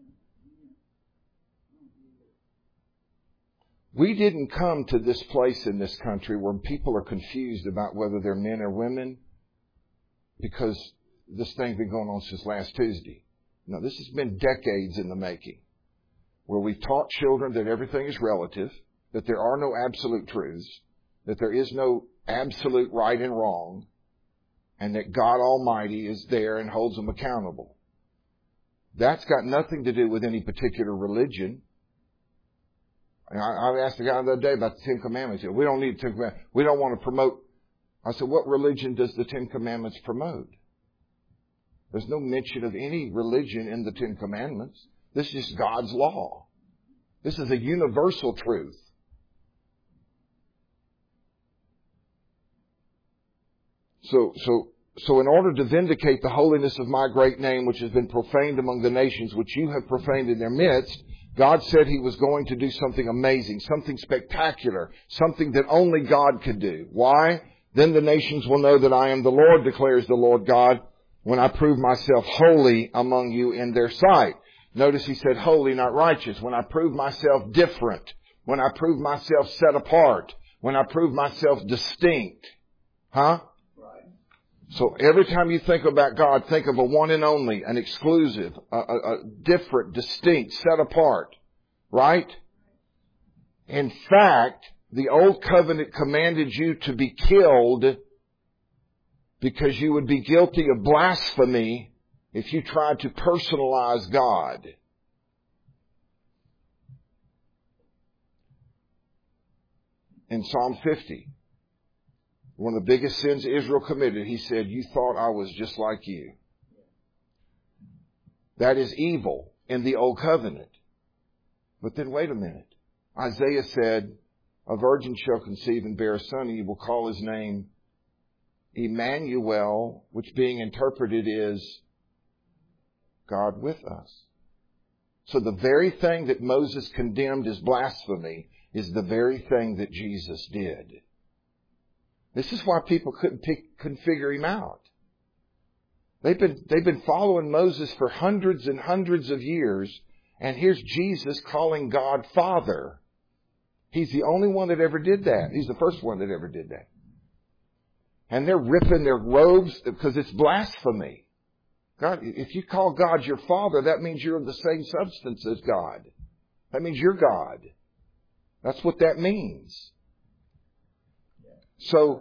We didn't come to this place in this country where people are confused about whether they're men or women because this thing's been going on since last Tuesday. No, this has been decades in the making, where we've taught children that everything is relative, that there are no absolute truths, that there is no absolute right and wrong, and that God Almighty is there and holds them accountable. That's got nothing to do with any particular religion. I asked the guy the other day about the Ten Commandments. He said, we don't need 10 Commandments. We don't want to promote. I said, what religion does the Ten Commandments promote? There's no mention of any religion in the Ten Commandments. This is God's law. This is a universal truth. So in order to vindicate the holiness of my great name, which has been profaned among the nations, which you have profaned in their midst, God said He was going to do something amazing, something spectacular, something that only God could do. Why? Then the nations will know that I am the Lord, declares the Lord God, when I prove myself holy among you in their sight. Notice He said holy, not righteous. When I prove myself different, when I prove myself set apart, when I prove myself distinct. Huh? So every time you think about God, think of a one and only, an exclusive, a different, distinct, set apart. Right? In fact, the old covenant commanded you to be killed because you would be guilty of blasphemy if you tried to personalize God. In Psalm 50, one of the biggest sins Israel committed, He said, you thought I was just like you. That is evil in the Old Covenant. But then wait a minute. Isaiah said, a virgin shall conceive and bear a son, and you will call his name Emmanuel, which being interpreted is God with us. So the very thing that Moses condemned as blasphemy is the very thing that Jesus did. This is why people couldn't figure Him out. They've been following Moses for hundreds and hundreds of years, and here's Jesus calling God Father. He's the only one that ever did that. He's the first one that ever did that. And they're ripping their robes because it's blasphemy. God, if you call God your Father, that means you're of the same substance as God. That means you're God. That's what that means. So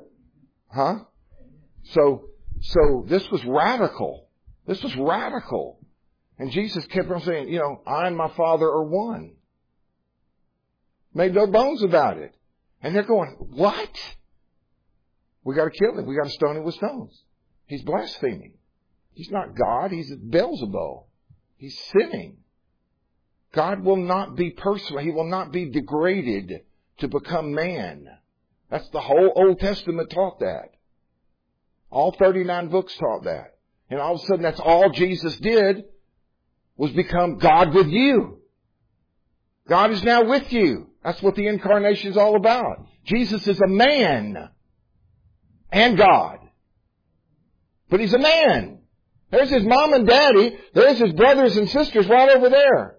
this was radical. This was radical. And Jesus kept on saying, I and my Father are one. Made no bones about it. And they're going, what? We got to kill him. We got to stone him with stones. He's blaspheming. He's not God. He's Beelzebul. He's sinning. God will not be personal. He will not be degraded to become man. That's the whole Old Testament taught that. All 39 books taught that. And all of a sudden that's all Jesus did was become God with you. God is now with you. That's what the incarnation is all about. Jesus is a man and God. But He's a man. There's his mom and daddy. There's his brothers and sisters right over there.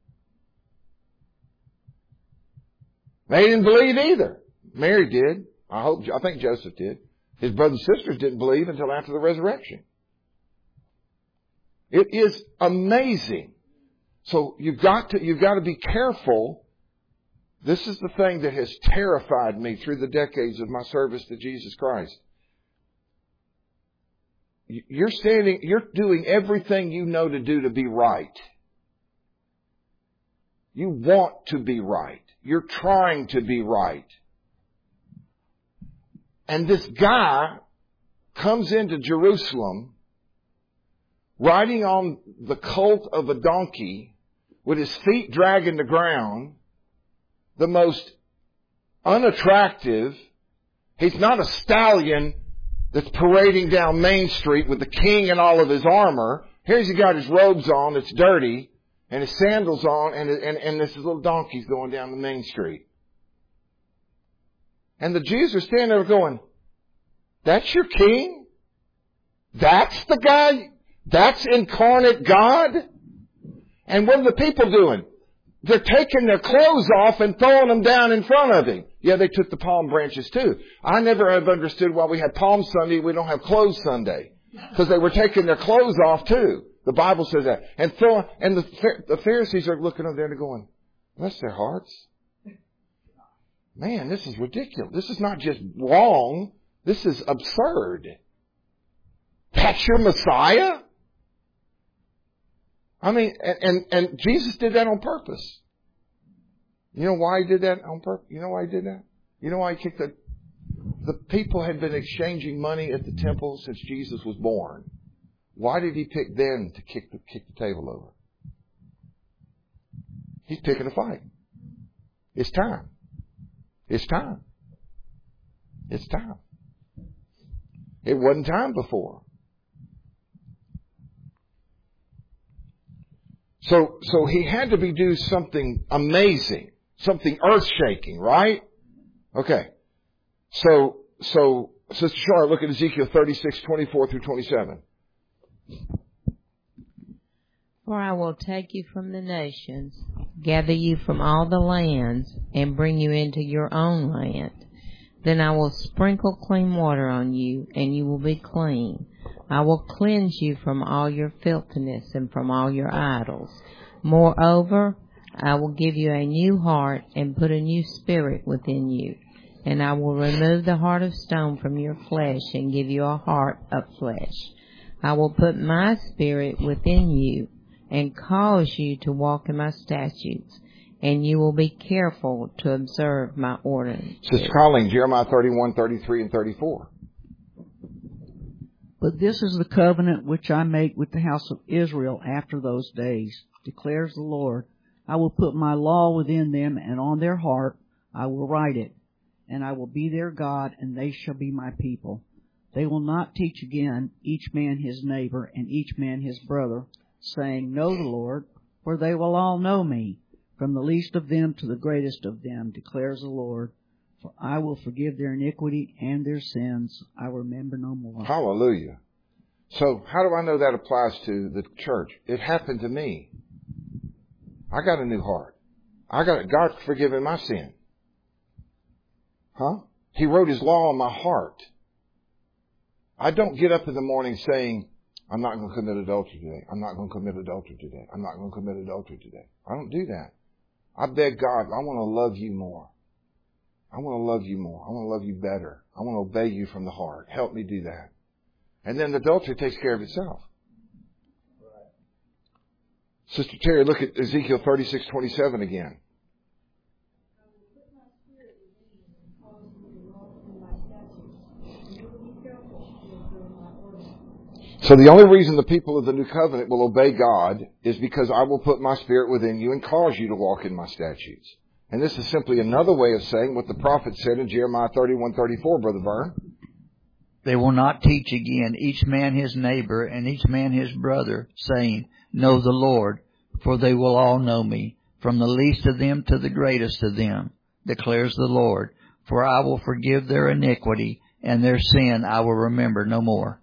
They didn't believe either. Mary did. I think Joseph did. His brothers and sisters didn't believe until after the resurrection. It is amazing. So you've got to be careful. This is the thing that has terrified me through the decades of my service to Jesus Christ. You're doing everything you know to do to be right. You want to be right. You're trying to be right. And this guy comes into Jerusalem riding on the colt of a donkey with his feet dragging the ground, the most unattractive. He's not a stallion that's parading down Main Street with the king and all of his armor. Here's he got his robes on, it's dirty, and his sandals on, and this little donkey's going down the Main Street. And the Jews are standing there going, that's your king? That's the guy? That's incarnate God? And what are the people doing? They're taking their clothes off and throwing them down in front of him. Yeah, they took the palm branches too. I never have understood why we had Palm Sunday, we don't have Clothes Sunday. Because they were taking their clothes off too. The Bible says that. And the Pharisees are looking over there and going, bless their hearts. Man, this is ridiculous. This is not just wrong. This is absurd. That's your Messiah? I mean, and Jesus did that on purpose. You know why he did that on purpose? You know why he did that? You know why he kicked the people had been exchanging money at the temple since Jesus was born. Why did he pick them to kick the table over? He's picking a fight. It's time. It's time. It's time. It wasn't time before. So he had to do something amazing, something earth-shaking, right? Okay. So Sister Charlotte, look at Ezekiel 36:24 through 27. For I will take you from the nations, gather you from all the lands, and bring you into your own land. Then I will sprinkle clean water on you, and you will be clean. I will cleanse you from all your filthiness and from all your idols. Moreover, I will give you a new heart and put a new spirit within you. And I will remove the heart of stone from your flesh and give you a heart of flesh. I will put my spirit within you and cause you to walk in my statutes, and you will be careful to observe my ordinances. Sister Colleen, Jeremiah 31:33 and 34. But this is the covenant which I make with the house of Israel after those days, declares the Lord. I will put my law within them, and on their heart I will write it. And I will be their God, and they shall be my people. They will not teach again each man his neighbor and each man his brother, saying, Know the Lord, for they will all know me, from the least of them to the greatest of them, declares the Lord. For I will forgive their iniquity and their sins. I will remember no more. Hallelujah. So how do I know that applies to the church? It happened to me. I got a new heart. God forgiving my sin. Huh? He wrote His law on my heart. I don't get up in the morning saying, I'm not going to commit adultery today. I'm not going to commit adultery today. I'm not going to commit adultery today. I don't do that. I beg God, I want to love you more. I want to love you more. I want to love you better. I want to obey you from the heart. Help me do that. And then adultery takes care of itself. Right. Sister Terry, look at Ezekiel 36:27 again. So the only reason the people of the new covenant will obey God is because I will put my spirit within you and cause you to walk in my statutes. And this is simply another way of saying what the prophet said in Jeremiah 31:34, Brother Vern. They will not teach again each man his neighbor and each man his brother, saying, Know the Lord, for they will all know me, from the least of them to the greatest of them, declares the Lord. For I will forgive their iniquity, and their sin I will remember no more.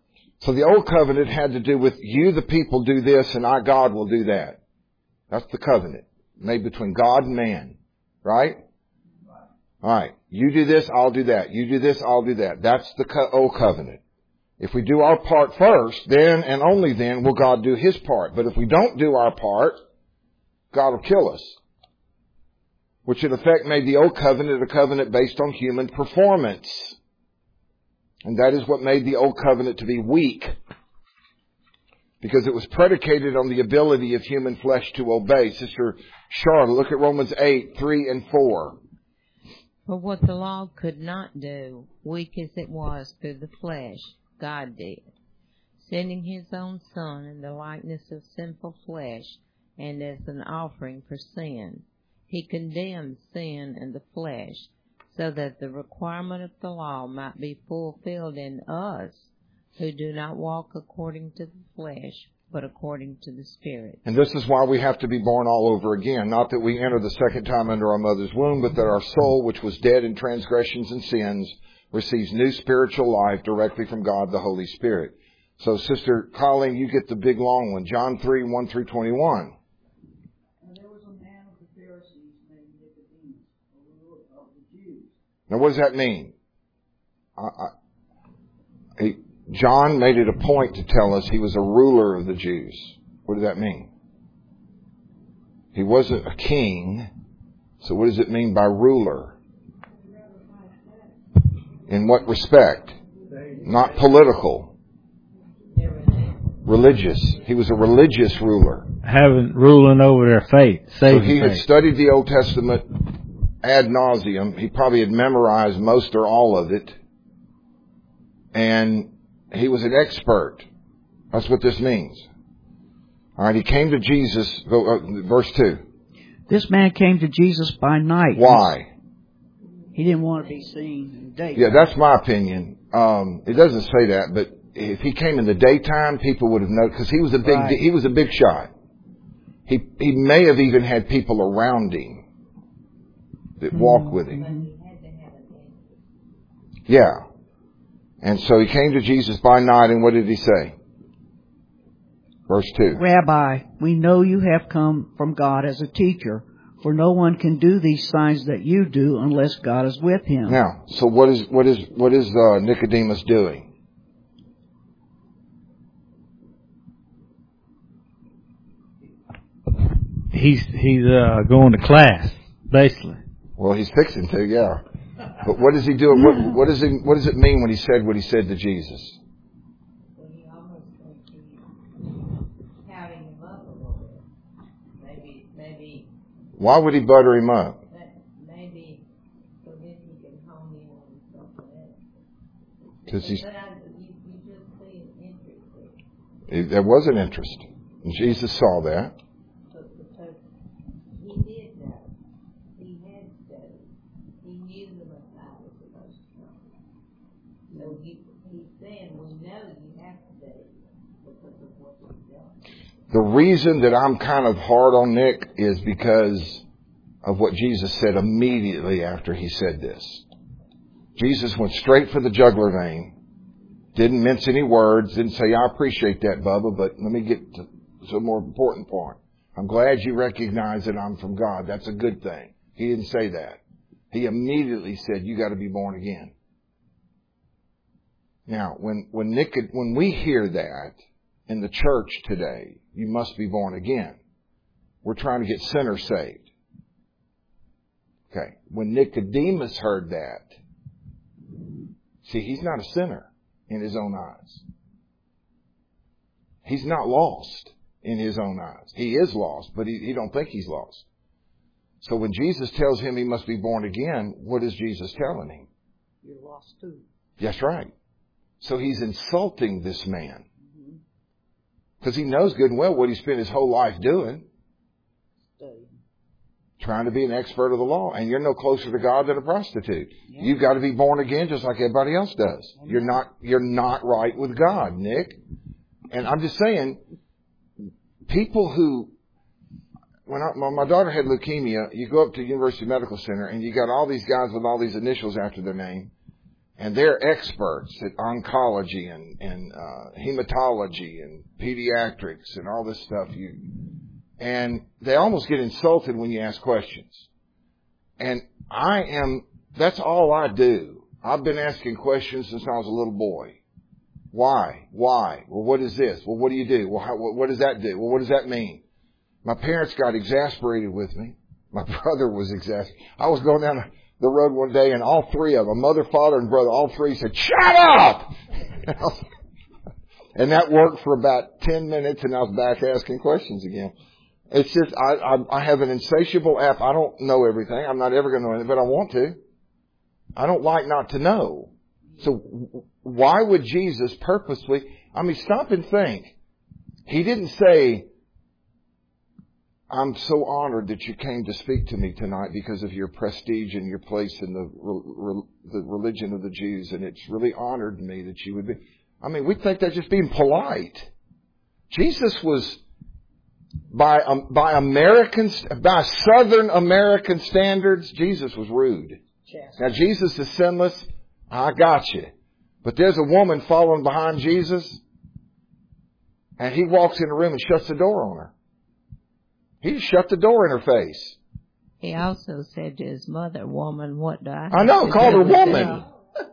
So the old covenant had to do with you, the people, do this, and I, God, will do that. That's the covenant made between God and man. Right? Alright. You do this, I'll do that. You do this, I'll do that. That's the old covenant. If we do our part first, then and only then will God do His part. But if we don't do our part, God will kill us. Which in effect made the old covenant a covenant based on human performance. And that is what made the old covenant to be weak. Because it was predicated on the ability of human flesh to obey. Sister Charlotte, look at Romans 8, 3 and 4. For what the law could not do, weak as it was through the flesh, God did, sending His own Son in the likeness of sinful flesh, and as an offering for sin. He condemned sin in the flesh, so that the requirement of the law might be fulfilled in us, who do not walk according to the flesh, but according to the Spirit. And this is why we have to be born all over again. Not that we enter the second time under our mother's womb, but that our soul, which was dead in transgressions and sins, receives new spiritual life directly from God, the Holy Spirit. So, Sister Colleen, you get the big long one. John 3, 1 through 21. And there was a man of the Pharisees named Nicodemus, a ruler of the Jews. Now, what does that mean? John made it a point to tell us he was a ruler of the Jews. What does that mean? He wasn't a king. So what does it mean by ruler? In what respect? Not political. Religious. He was a religious ruler. Ruling over their faith. So he had studied the Old Testament ad nauseum. He probably had memorized most or all of it. And he was an expert. That's what this means. All right, he came to Jesus. Verse 2. This man came to Jesus by night. Why? He didn't want to be seen in the daytime. Yeah, that's my opinion. It doesn't say that, but if he came in the daytime, people would have known, because he was a big shot. He may have even had people around him that walked with him. Yeah. And so he came to Jesus by night, and what did he say? Verse 2. Rabbi, we know you have come from God as a teacher, for no one can do these signs that you do unless God is with him. Now, so what is Nicodemus doing? He's going to class, basically. Well, he's fixing to, yeah. But what does he do? What does it mean when he said what he said to Jesus? Well, he almost went to counting him up a little bit. Maybe. Why would he butter him up? Maybe so then he can hone in on something else. Because you just see an interest. There was an interest. And Jesus saw that. Because he did know. He had studied. He knew the Messiah was supposed to come. So he's saying, we know you have studied because of what you've done. The reason that I'm kind of hard on Nick is because of what Jesus said immediately after he said this. Jesus went straight for the jugular vein. Didn't mince any words. Didn't say, I appreciate that, Bubba, but let me get to some more important point. I'm glad you recognize that I'm from God. That's a good thing. He didn't say that. He immediately said, you got to be born again. Now, when we hear that in the church today, you must be born again. We're trying to get sinners saved. Okay. When Nicodemus heard that, see, he's not a sinner in his own eyes. He's not lost in his own eyes. He is lost, but he don't think he's lost. So when Jesus tells him he must be born again, what is Jesus telling him? You're lost too. That's right. So he's insulting this man. Because he knows good and well what he spent his whole life doing. Studying. Trying to be an expert of the law. And you're no closer to God than a prostitute. Yeah. You've got to be born again just like everybody else does. You're not right with God, Nick. And I'm just saying, people who, when my daughter had leukemia, you go up to University Medical Center and you got all these guys with all these initials after their name. And they're experts at oncology and hematology and pediatrics and all this stuff. And they almost get insulted when you ask questions. And that's all I do. I've been asking questions since I was a little boy. Why? Well, what is this? Well, what do you do? Well, what does that do? Well, what does that mean? My parents got exasperated with me. My brother was exasperated. I was going down the road one day and all three of them, mother, father, and brother, all three said, "Shut up!" And that worked for about 10 minutes and I was back asking questions again. It's just, I have an insatiable app. I don't know everything. I'm not ever going to know anything, but I want to. I don't like not to know. So why would Jesus purposely, stop and think. He didn't say, "I'm so honored that you came to speak to me tonight because of your prestige and your place in the religion of the Jews, and it's really honored me that you would be." We think that's just being polite. Jesus was, by Southern American standards, Jesus was rude. Yes. Now, Jesus is sinless. I got you. But there's a woman following behind Jesus, and he walks in the room and shuts the door on her. He shut the door in her face. He also said to his mother, "Woman, what do I know, called her woman.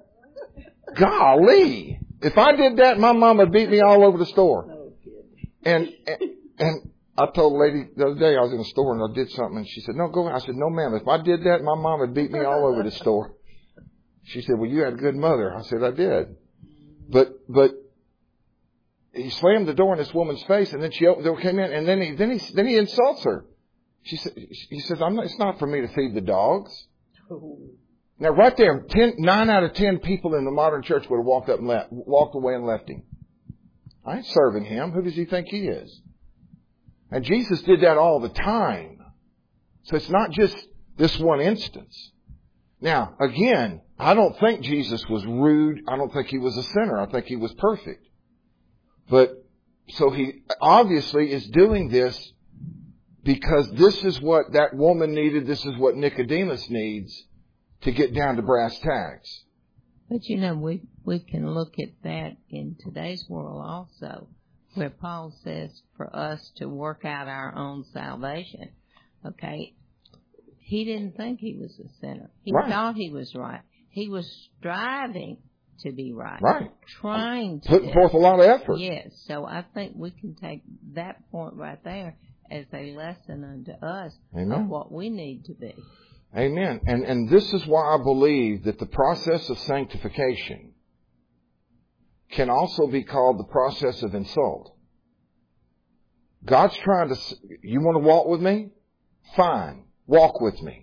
Golly. If I did that, my mom would beat me all over the store. And I told a lady the other day, I was in the store and I did something, and she said, "No, go ahead." I said, "No, ma'am. If I did that, my mom would beat me all over the store." She said, "Well, you had a good mother." I said, "I did." But he slammed the door in this woman's face, and then she opened the door, came in, and then he insults her. He says, "It's not for me to feed the dogs." Now, right there, 9 out of 10 people in the modern church would have walked away and left him. I ain't serving him. Who does he think he is? And Jesus did that all the time. So it's not just this one instance. Now, again, I don't think Jesus was rude. I don't think he was a sinner. I think he was perfect. But, so he obviously is doing this because this is what that woman needed. This is what Nicodemus needs to get down to brass tacks. But we can look at that in today's world also, where Paul says for us to work out our own salvation. Okay? He didn't think he was a sinner. He thought he was right. He was striving to be right. Right. Trying to. Putting forth a lot of effort. Yes. So I think we can take that point right there as a lesson unto us of what we need to be. Amen. And this is why I believe that the process of sanctification can also be called the process of insult. God's trying to, you want to walk with me? Fine. Walk with me.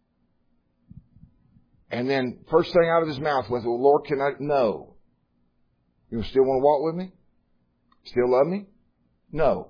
And then first thing out of his mouth was, "Well, Lord, can I?" No. You still want to walk with me? Still love me? No.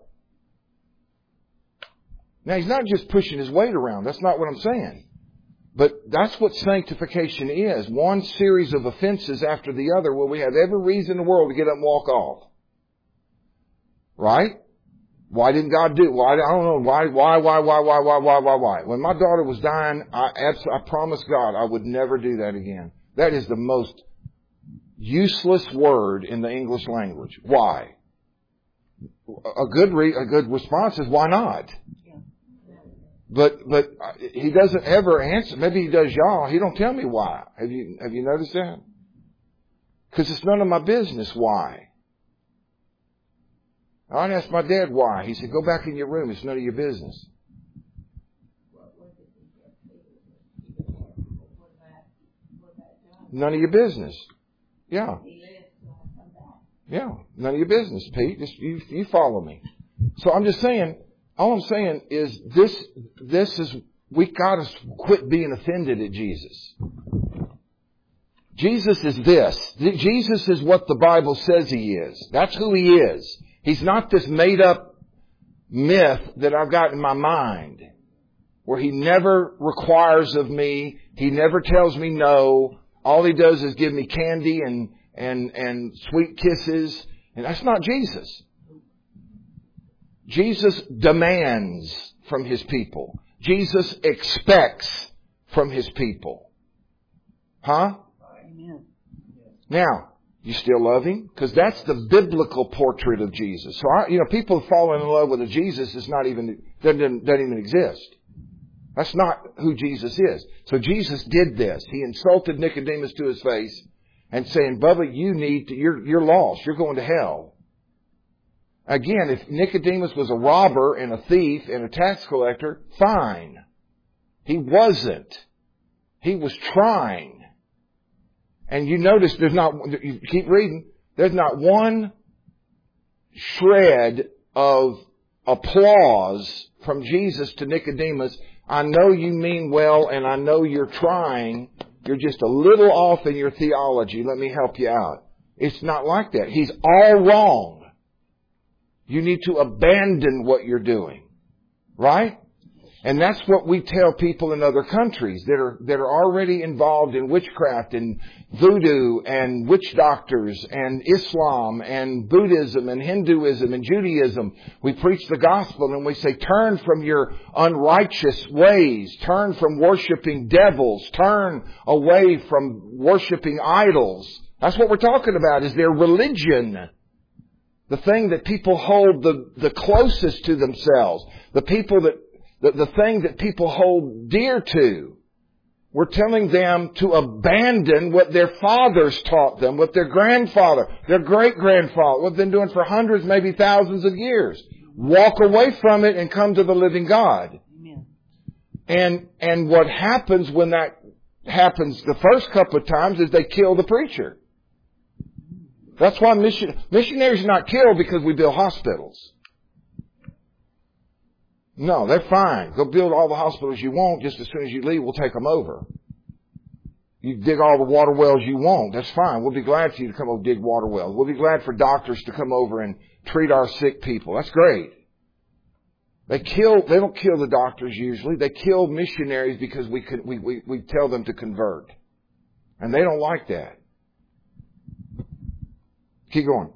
Now, he's not just pushing his weight around. That's not what I'm saying. But that's what sanctification is. One series of offenses after the other where we have every reason in the world to get up and walk off. Right? Why didn't God do it? Why? I don't know. Why? When my daughter was dying, I promised God I would never do that again. That is the most useless word in the English language. Why? A good response is, why not? But he doesn't ever answer. Maybe he does y'all. He don't tell me why. Have you noticed that? Because it's none of my business why. I asked my dad why. He said, "Go back in your room. It's none of your business." None of your business. Yeah. Yeah. None of your business, Pete. Just you follow me. So I'm just saying, all I'm saying is this is, we gotta quit being offended at Jesus. Jesus is this. Jesus is what the Bible says He is. That's who He is. He's not this made up myth that I've got in my mind where He never requires of me. He never tells me no. All He does is give me candy and sweet kisses. And that's not Jesus. Jesus demands from His people. Jesus expects from His people. Huh? Amen. Now, you still love Him? Because that's the biblical portrait of Jesus. So, people falling in love with a Jesus is not even, doesn't even exist. That's not who Jesus is. So Jesus did this. He insulted Nicodemus to his face and saying, Bubba, you're lost. You're going to hell. Again, if Nicodemus was a robber and a thief and a tax collector, fine. He wasn't. He was trying. And you notice you keep reading, there's not one shred of applause from Jesus to Nicodemus. I know you mean well and I know you're trying. You're just a little off in your theology. Let me help you out. It's not like that. He's all wrong. You need to abandon what you're doing. Right? And that's what we tell people in other countries that are already involved in witchcraft and voodoo and witch doctors and Islam and Buddhism and Hinduism and Judaism. We preach the gospel and we say, turn from your unrighteous ways. Turn from worshiping devils. Turn away from worshiping idols. That's what we're talking about, is their religion. The thing that people hold the closest to themselves. The thing that people hold dear to. We're telling them to abandon what their fathers taught them, what their grandfather, their great-grandfather, what they've been doing for hundreds, maybe thousands of years. Walk away from it and come to the living God. Amen. And what happens when that happens the first couple of times is they kill the preacher. That's why missionaries are not killed because we build hospitals. No, they're fine. Go build all the hospitals you want. Just as soon as you leave, we'll take them over. You dig all the water wells you want. That's fine. We'll be glad for you to come over and dig water wells. We'll be glad for doctors to come over and treat our sick people. That's great. They don't kill the doctors usually. They kill missionaries because we tell them to convert. And they don't like that. Keep going.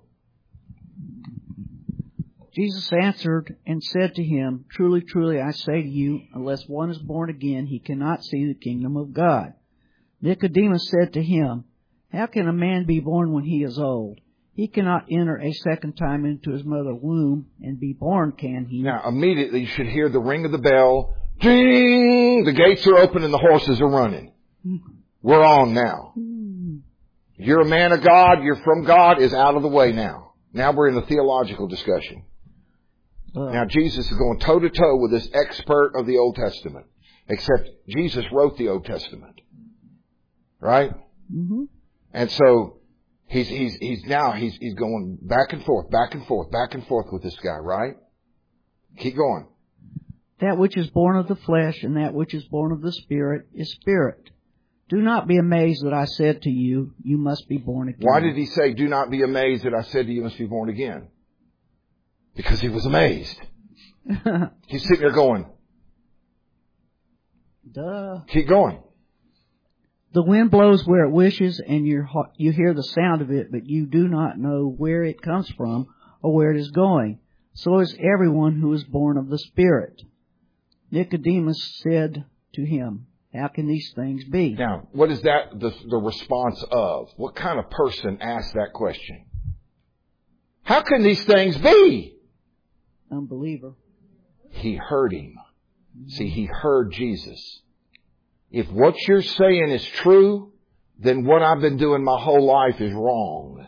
Jesus answered and said to him, Truly, truly, I say to you, unless one is born again, he cannot see the kingdom of God. Nicodemus said to him, How can a man be born when he is old? He cannot enter a second time into his mother's womb and be born, can he? Now, immediately you should hear the ring of the bell. Ding! The gates are open and the horses are running. We're on now. You're a man of God, you're from God, is out of the way now. Now we're in a theological discussion. Now Jesus is going toe-to-toe with this expert of the Old Testament. Except Jesus wrote the Old Testament. Right? Mm-hmm. And so he's going back and forth with this guy, right? Keep going. That which is born of the flesh and that which is born of the Spirit is spirit. Do not be amazed that I said to you, you must be born again. Why did he say, do not be amazed that I said to you, you must be born again? Because he was amazed. He's sitting there going, duh. Keep going. The wind blows where it wishes, and you hear the sound of it, but you do not know where it comes from or where it is going. So is everyone who is born of the Spirit. Nicodemus said to him, How can these things be? Now, what is that the response of? What kind of person asked that question? How can these things be? Unbeliever. He heard him. See, he heard Jesus. If what you're saying is true, then what I've been doing my whole life is wrong.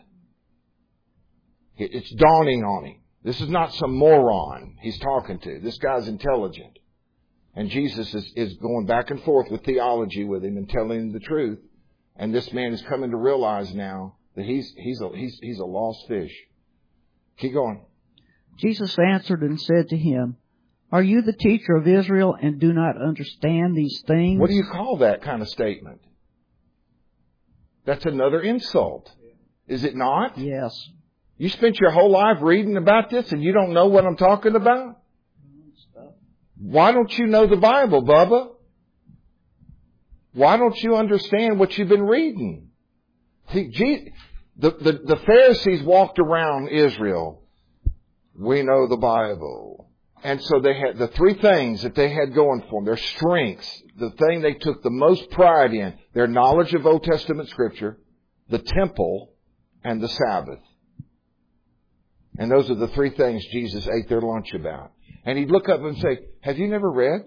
It's dawning on him. This is not some moron he's talking to. This guy's intelligent. And Jesus is going back and forth with theology with him and telling him the truth. And this man is coming to realize now that he's a lost fish. Keep going. Jesus answered and said to him, Are you the teacher of Israel and do not understand these things? What do you call that kind of statement? That's another insult. Is it not? Yes. You spent your whole life reading about this and you don't know what I'm talking about? Why don't you know the Bible, Bubba? Why don't you understand what you've been reading? See, the Pharisees walked around Israel. We know the Bible. And so they had the three things that they had going for them. Their strengths, the thing they took the most pride in, their knowledge of Old Testament Scripture, the temple, and the Sabbath. And those are the three things Jesus ate their lunch about. And he'd look up and say, have you never read?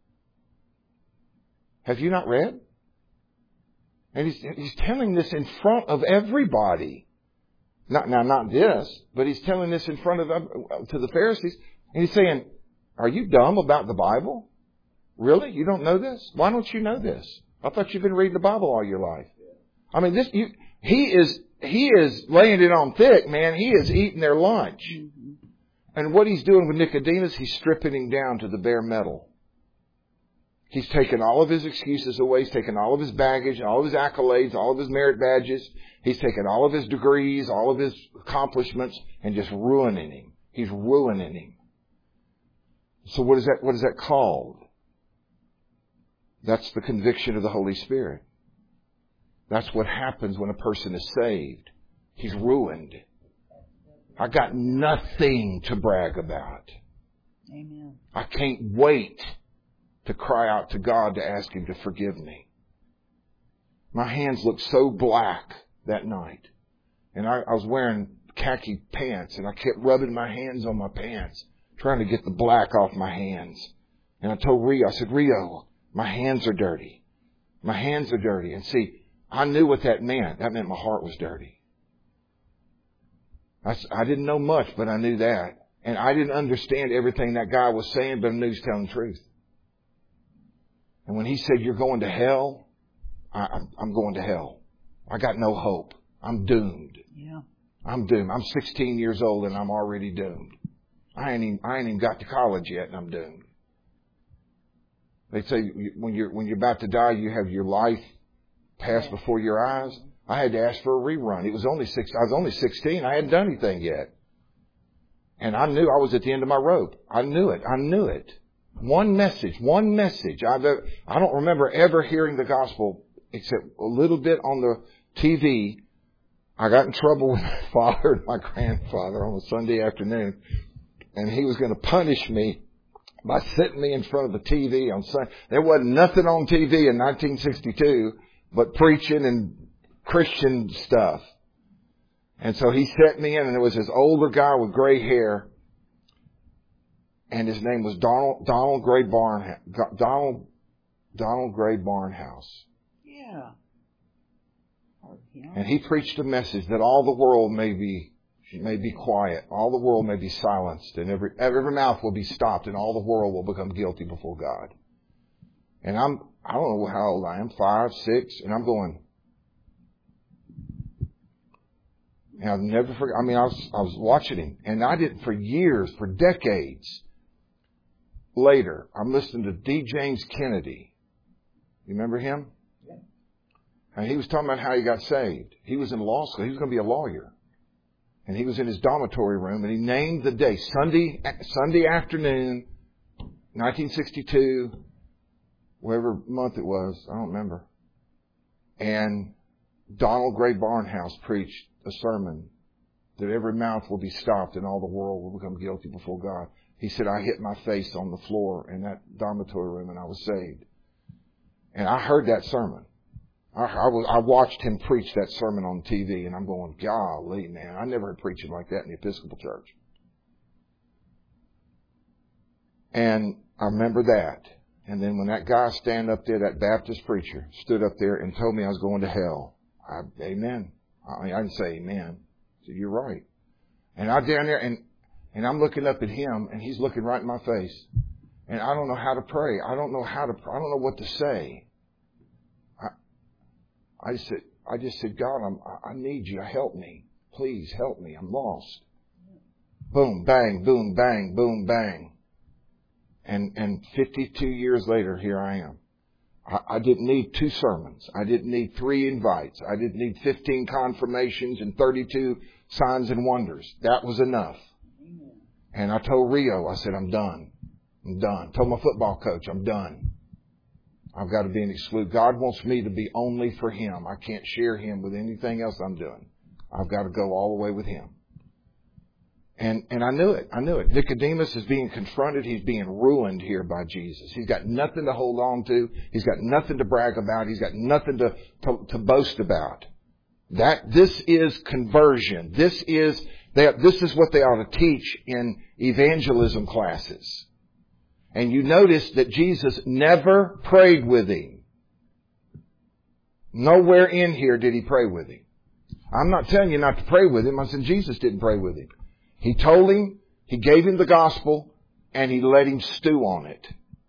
Have you not read? And he's telling this in front of everybody. Not this, but he's telling this in front of to the Pharisees. And he's saying, are you dumb about the Bible? Really? You don't know this? Why don't you know this? I thought you've been reading the Bible all your life. I mean, he is laying it on thick, man. He is eating their lunch. Mm-hmm. And what he's doing with Nicodemus, he's stripping him down to the bare metal. He's taken all of his excuses away. He's taken all of his baggage, all of his accolades, all of his merit badges. He's taken all of his degrees, all of his accomplishments, and just ruining him. He's ruining him. So what is that called? That's the conviction of the Holy Spirit. That's what happens when a person is saved. He's ruined. I got nothing to brag about. Amen. I can't wait to cry out to God to ask Him to forgive me. My hands looked so black that night. And I was wearing khaki pants, and I kept rubbing my hands on my pants, trying to get the black off my hands. And I told Rio, I said, Rio, my hands are dirty. My hands are dirty. And see, I knew what that meant. That meant my heart was dirty. I didn't know much, but I knew that. And I didn't understand everything that guy was saying, but I knew he was telling the truth. And when he said, you're going to hell, I'm going to hell. I got no hope. I'm doomed. Yeah. I'm doomed. I'm 16 years old and I'm already doomed. I ain't even got to college yet and I'm doomed. They say when you're about to die, you have your life pass before your eyes. I had to ask for a rerun. I was only 16. I hadn't done anything yet. And I knew I was at the end of my rope. I knew it. One message. I don't remember ever hearing the gospel except a little bit on the TV. I got in trouble with my father and my grandfather on a Sunday afternoon. And he was going to punish me by sitting me in front of the TV on Sunday. There wasn't nothing on TV in 1962 but preaching and Christian stuff. And so he set me in, and there was this older guy with gray hair, and his name was Donald Gray Barnhouse. Yeah. And he preached a message that all the world may be quiet, all the world may be silenced, and every mouth will be stopped, and all the world will become guilty before God. And I don't know how old I am, 5, 6, and I'm going. And I'll never forget. I mean, I was watching him, and I didn't for years, for decades. Later, I'm listening to D. James Kennedy. You remember him? Yeah. And he was talking about how he got saved. He was in law school. He was going to be a lawyer. And he was in his dormitory room, and he named the day, Sunday afternoon, 1962, whatever month it was, I don't remember. And Donald Gray Barnhouse preached a sermon that every mouth will be stopped and all the world will become guilty before God. He said, I hit my face on the floor in that dormitory room and I was saved. And I heard that sermon. I watched him preach that sermon on TV, and I'm going, golly, man, I never heard preaching like that in the Episcopal Church. And I remember that. And then when that guy stand up there, that Baptist preacher, stood up there and told me I was going to hell. Amen. I didn't say amen. I said, you're right. And I'm down there, and I'm looking up at him, and he's looking right in my face. And I don't know how to pray. I don't know what to say. I just said, God, I need you. Help me. Please help me. I'm lost. Boom, bang, boom, bang, boom, bang. And 52 years later, here I am. I didn't need 2 sermons. I didn't need 3 invites. I didn't need 15 confirmations and 32 signs and wonders. That was enough. And I told Rio, I said, I'm done. Told my football coach, I'm done. I've got to be an exclusive. God wants me to be only for Him. I can't share Him with anything else I'm doing. I've got to go all the way with Him. And I knew it. Nicodemus is being confronted. He's being ruined here by Jesus. He's got nothing to hold on to. He's got nothing to brag about. He's got nothing to boast about. This is conversion. This is what they ought to teach in evangelism classes. And you notice that Jesus never prayed with him. Nowhere in here did he pray with him. I'm not telling you not to pray with him. I'm saying Jesus didn't pray with him. He told him, he gave him the gospel, and he let him stew on it.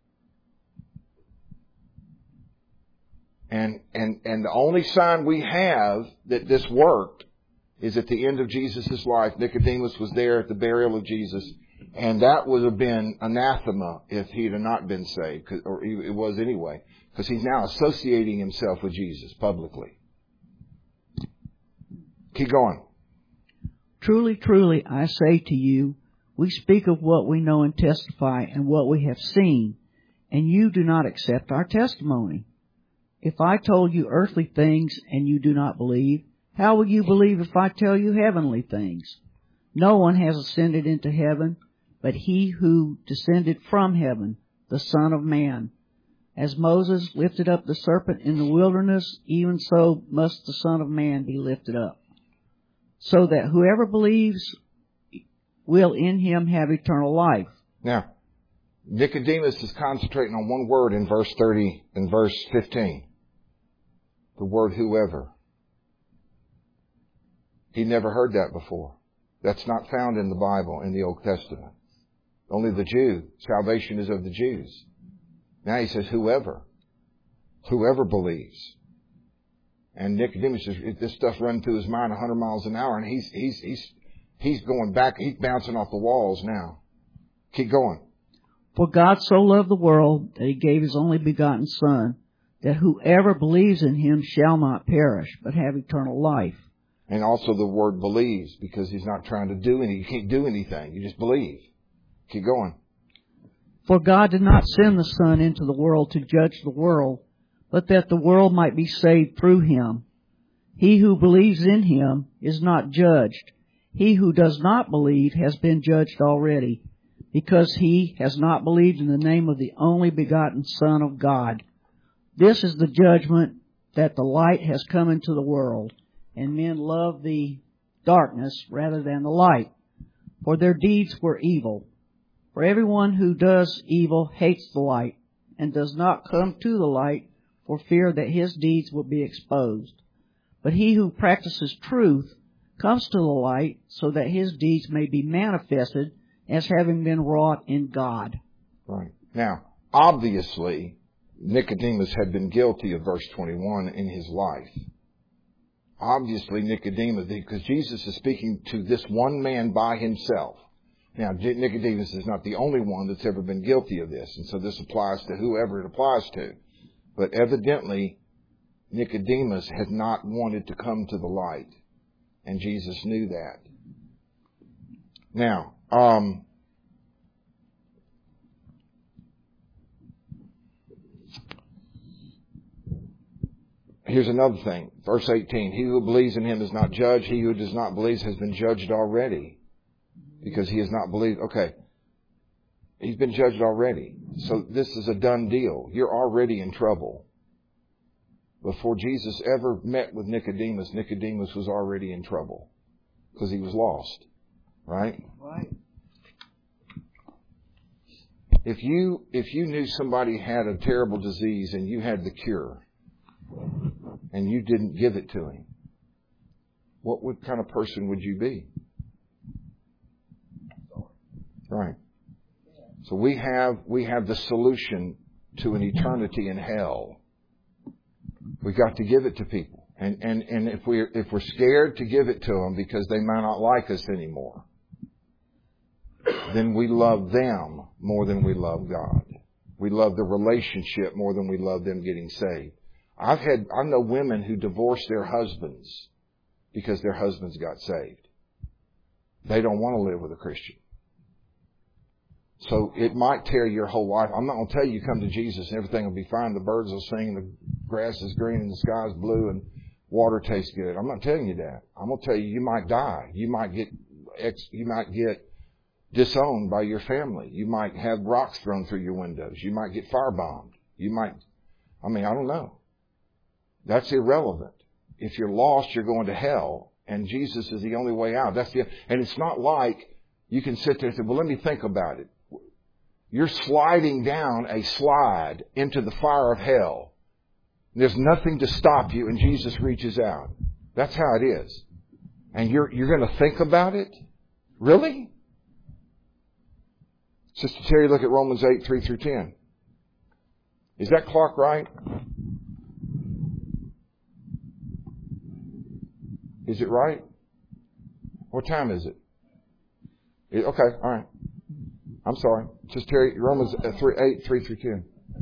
And the only sign we have that this worked is at the end of Jesus' life. Nicodemus was there at the burial of Jesus, and that would have been anathema if he had not been saved, or it was anyway, because he's now associating himself with Jesus publicly. Keep going. Truly, truly, I say to you, we speak of what we know and testify and what we have seen, and you do not accept our testimony. If I told you earthly things and you do not believe, how will you believe if I tell you heavenly things? No one has ascended into heaven, but he who descended from heaven, the Son of Man. As Moses lifted up the serpent in the wilderness, even so must the Son of Man be lifted up, so that whoever believes will in him have eternal life. Now, Nicodemus is concentrating on one word in verse 30 and verse 15. The word whoever. He never heard that before. That's not found in the Bible, in the Old Testament. Only the Jew. Salvation is of the Jews. Now he says whoever. Whoever believes. And Nicodemus says, this stuff running through his mind 100 miles an hour, and he's going back, he's bouncing off the walls now. Keep going. For God so loved the world that he gave his only begotten Son, that whoever believes in him shall not perish, but have eternal life. And also the word believes, because he's not trying to do anything. You can't do anything. You just believe. Keep going. For God did not send the Son into the world to judge the world, but that the world might be saved through him. He who believes in him is not judged. He who does not believe has been judged already, because he has not believed in the name of the only begotten Son of God. This is the judgment, that the light has come into the world, and men love the darkness rather than the light, for their deeds were evil. For everyone who does evil hates the light, and does not come to the light, for fear that his deeds will be exposed. But he who practices truth comes to the light, so that his deeds may be manifested as having been wrought in God. Right. Now, obviously, Nicodemus had been guilty of verse 21 in his life. Obviously, Nicodemus, because Jesus is speaking to this one man by himself. Now, Nicodemus is not the only one that's ever been guilty of this, and so this applies to whoever it applies to. But evidently, Nicodemus had not wanted to come to the light, and Jesus knew that. Now, here's another thing. Verse 18, he who believes in him is not judged. He who does not believe has been judged already, because he has not believed. Okay, he's been judged already. So this is a done deal. You're already in trouble. Before Jesus ever met with Nicodemus, Nicodemus was already in trouble, because he was lost. Right? Right. If you knew somebody had a terrible disease and you had the cure, and you didn't give it to him, what kind of person would you be? Right. So we have the solution to an eternity in hell. We got to give it to people, and if we're scared to give it to them because they might not like us anymore, then we love them more than we love God. We love the relationship more than we love them getting saved. I know women who divorced their husbands because their husbands got saved. They don't want to live with a Christian. So it might tear your whole life. I'm not going to tell you come to Jesus and everything will be fine. The birds will sing, the grass is green and the sky is blue and water tastes good. I'm not telling you that. I'm going to tell you, you might die. You might get disowned by your family. You might have rocks thrown through your windows. You might get firebombed. I don't know. That's irrelevant. if you're lost, you're going to hell. And Jesus is the only way out. And it's not like you can sit there and say, well, let me think about it. You're sliding down a slide into the fire of hell. There's nothing to stop you, and Jesus reaches out. That's how it is. And you're going to think about it? Really? Sister Terry, look at Romans 8, 3 through 10. Is that clock right? Is it right? What time is it? Okay, all right. I'm sorry. Sister Terry, Romans 8, 3 through 10.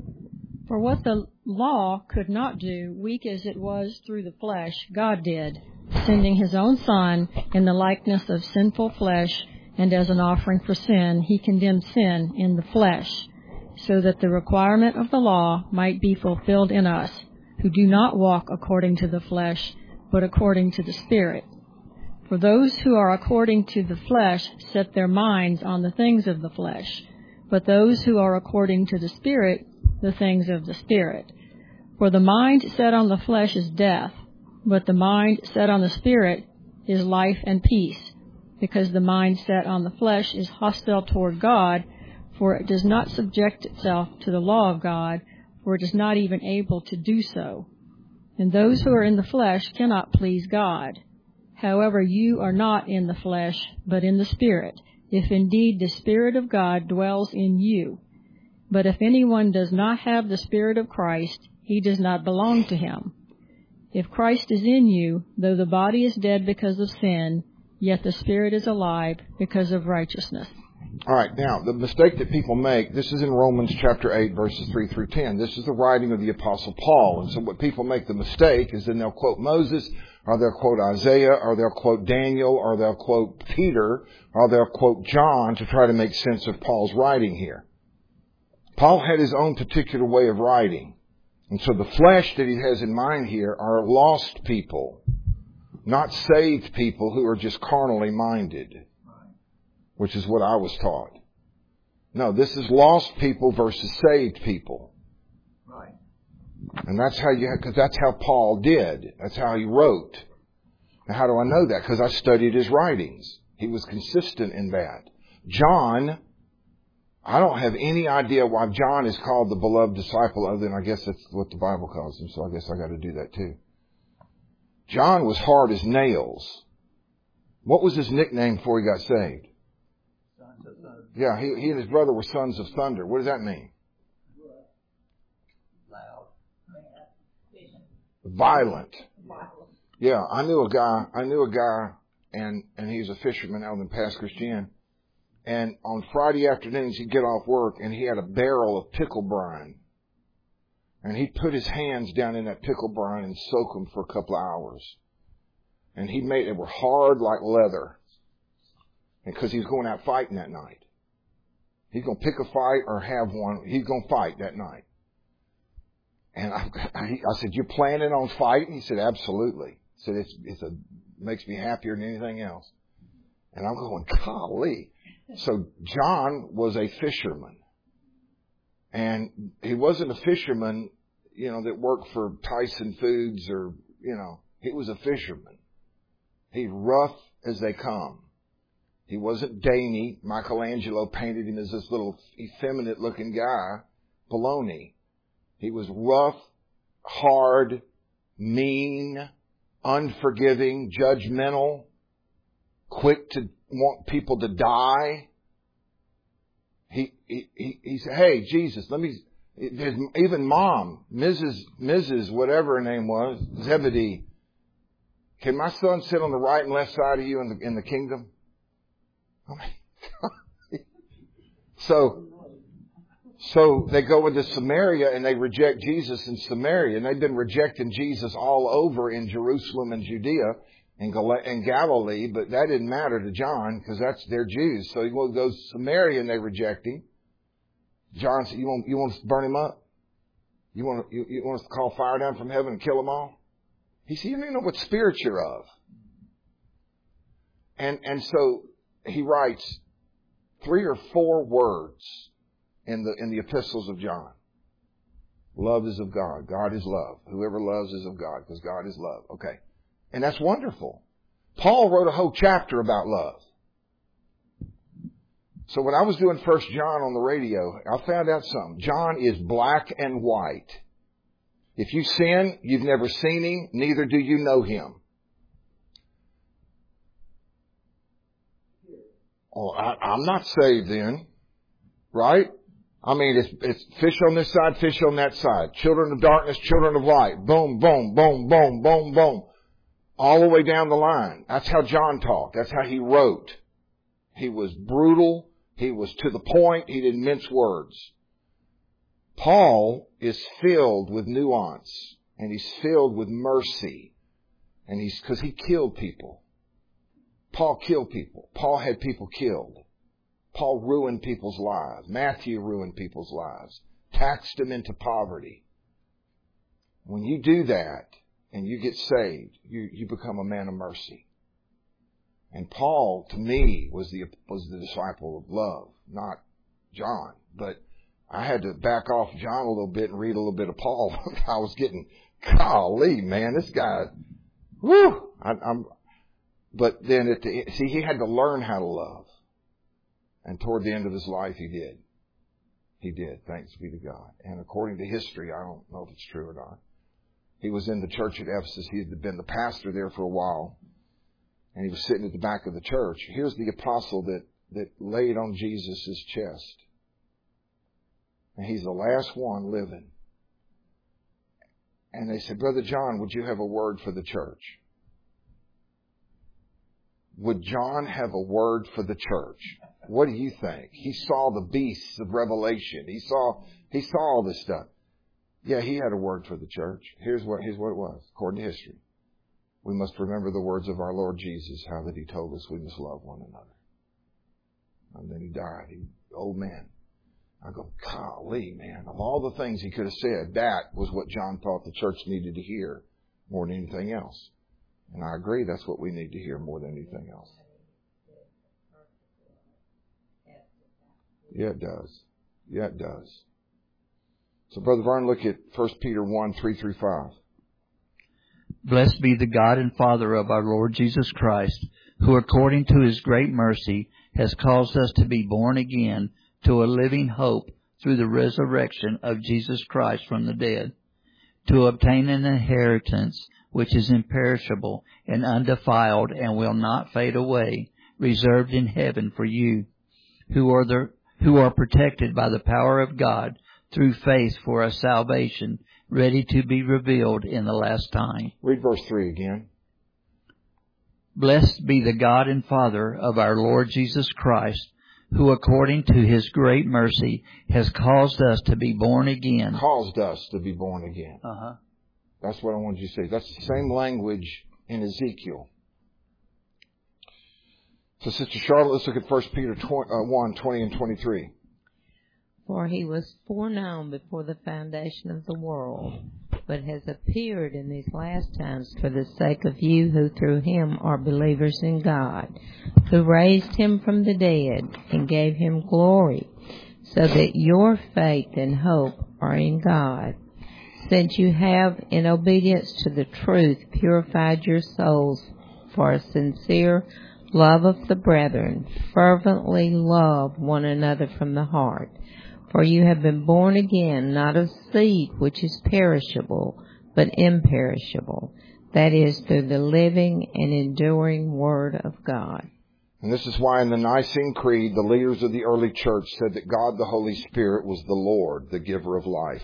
For what the law could not do, weak as it was through the flesh, God did, sending His own Son in the likeness of sinful flesh, and as an offering for sin, He condemned sin in the flesh, so that the requirement of the law might be fulfilled in us, who do not walk according to the flesh, but according to the Spirit. For those who are according to the flesh set their minds on the things of the flesh, but those who are according to the Spirit, the things of the Spirit. For the mind set on the flesh is death, but the mind set on the Spirit is life and peace, because the mind set on the flesh is hostile toward God, for it does not subject itself to the law of God, for it is not even able to do so. And those who are in the flesh cannot please God. However, you are not in the flesh, but in the Spirit, if indeed the Spirit of God dwells in you. But if anyone does not have the Spirit of Christ, he does not belong to Him. If Christ is in you, though the body is dead because of sin, yet the Spirit is alive because of righteousness. All right, now, the mistake that people make, this is in Romans chapter 8, verses 3 through 10. This is the writing of the Apostle Paul. And so what people make the mistake is then they'll quote Moses, or they'll quote Isaiah, or they'll quote Daniel, or they'll quote Peter, or they'll quote John to try to make sense of Paul's writing here. Paul had his own particular way of writing. And so the flesh that he has in mind here are lost people, not saved people who are just carnally minded, which is what I was taught. No, this is lost people versus saved people. Right. And that's how because that's how Paul did. That's how he wrote. Now, how do I know that? Because I studied his writings. He was consistent in that. John, I don't have any idea why John is called the beloved disciple, other than I guess that's what the Bible calls him, so I guess I got to do that too. John was hard as nails. What was his nickname before he got saved? Sons of thunder. Yeah, he and his brother were sons of thunder. What does that mean? Loud. Violent. Yeah, I knew a guy, and he was a fisherman out in Pass Christian. And on Friday afternoons, he'd get off work, and he had a barrel of pickle brine. And he'd put his hands down in that pickle brine and soak them for a couple of hours. And they were hard like leather. Because he was going out fighting that night. He's going to pick a fight or have one. He's going to fight that night. And I said, "You're planning on fighting?" He said, "Absolutely." He said, "It makes me happier than anything else." And I'm going, golly. So John was a fisherman. And he wasn't a fisherman, that worked for Tyson Foods or, he was a fisherman. He's rough as they come. He wasn't dainty. Michelangelo painted him as this little effeminate looking guy. Baloney. He was rough, hard, mean, unforgiving, judgmental, quick to want people to die. He said, "Hey, Jesus, even Mom, Mrs. whatever her name was, Zebedee, can my son sit on the right and left side of you in the kingdom?" So they go into Samaria and they reject Jesus in Samaria. And they've been rejecting Jesus all over in Jerusalem and Judea and Galilee, but that didn't matter to John because they're Jews. So he goes to Samaria and they reject him. John said, "You want us to burn him up? You want us to call fire down from heaven and kill them all?" He said, "You don't even know what spirit you're of." And so he writes 3 or 4 words in the epistles of John. Love is of God. God is love. Whoever loves is of God, because God is love. Okay. And that's wonderful. Paul wrote a whole chapter about love. So when I was doing 1 John on the radio, I found out something. John is black and white. If you sin, you've never seen him, neither do you know him. Oh, I'm not saved then, right? I mean, it's fish on this side, fish on that side. Children of darkness, children of light. Boom, boom, boom, boom, boom, boom. All the way down the line. That's how John talked. That's how he wrote. He was brutal. He was to the point. He didn't mince words. Paul is filled with nuance. And he's filled with mercy. And because he killed people. Paul killed people. Paul had people killed. Paul ruined people's lives. Matthew ruined people's lives. Taxed them into poverty. When you do that and you get saved, you become a man of mercy. And Paul, to me, was the disciple of love, not John. But I had to back off John a little bit and read a little bit of Paul. I was getting, golly, man, this guy, whew. But then he had to learn how to love. And toward the end of his life, he did. He did, thanks be to God. And according to history, I don't know if it's true or not. He was in the church at Ephesus. He had been the pastor there for a while. And he was sitting at the back of the church. Here's the apostle that laid on Jesus' chest. And he's the last one living. And they said, Brother John, would you have a word for the church? Would John have a word for the church? What do you think? He saw the beasts of Revelation. He saw all this stuff. Yeah, he had a word for the church. Here's what it was, according to history. We must remember the words of our Lord Jesus, how that he told us we must love one another. And then he died. Old man. I go, golly, man. Of all the things he could have said, that was what John thought the church needed to hear more than anything else. And I agree, that's what we need to hear more than anything else. Yeah, it does. Yeah, it does. So, Brother Vern, look at 1 Peter 1, 3 through 5. Blessed be the God and Father of our Lord Jesus Christ, who according to his great mercy has caused us to be born again to a living hope through the resurrection of Jesus Christ from the dead, to obtain an inheritance which is imperishable and undefiled and will not fade away, reserved in heaven for you, who are protected by the power of God through faith for a salvation ready to be revealed in the last time. Read verse 3 again. Blessed be the God and Father of our Lord Jesus Christ, who according to his great mercy has caused us to be born again. Caused us to be born again. Uh-huh. That's what I wanted you to say. That's the same language in Ezekiel. So, Sister Charlotte, let's look at 1 Peter 1, 20 and 23. For he was foreknown before the foundation of the world, but has appeared in these last times for the sake of you who through him are believers in God, who raised him from the dead and gave him glory, so that your faith and hope are in God. Since you have, in obedience to the truth, purified your souls for a sincere love of the brethren, fervently love one another from the heart. For you have been born again, not of seed which is perishable, but imperishable. That is, through the living and enduring Word of God. And this is why in the Nicene Creed, the leaders of the early church said that God the Holy Spirit was the Lord, the giver of life.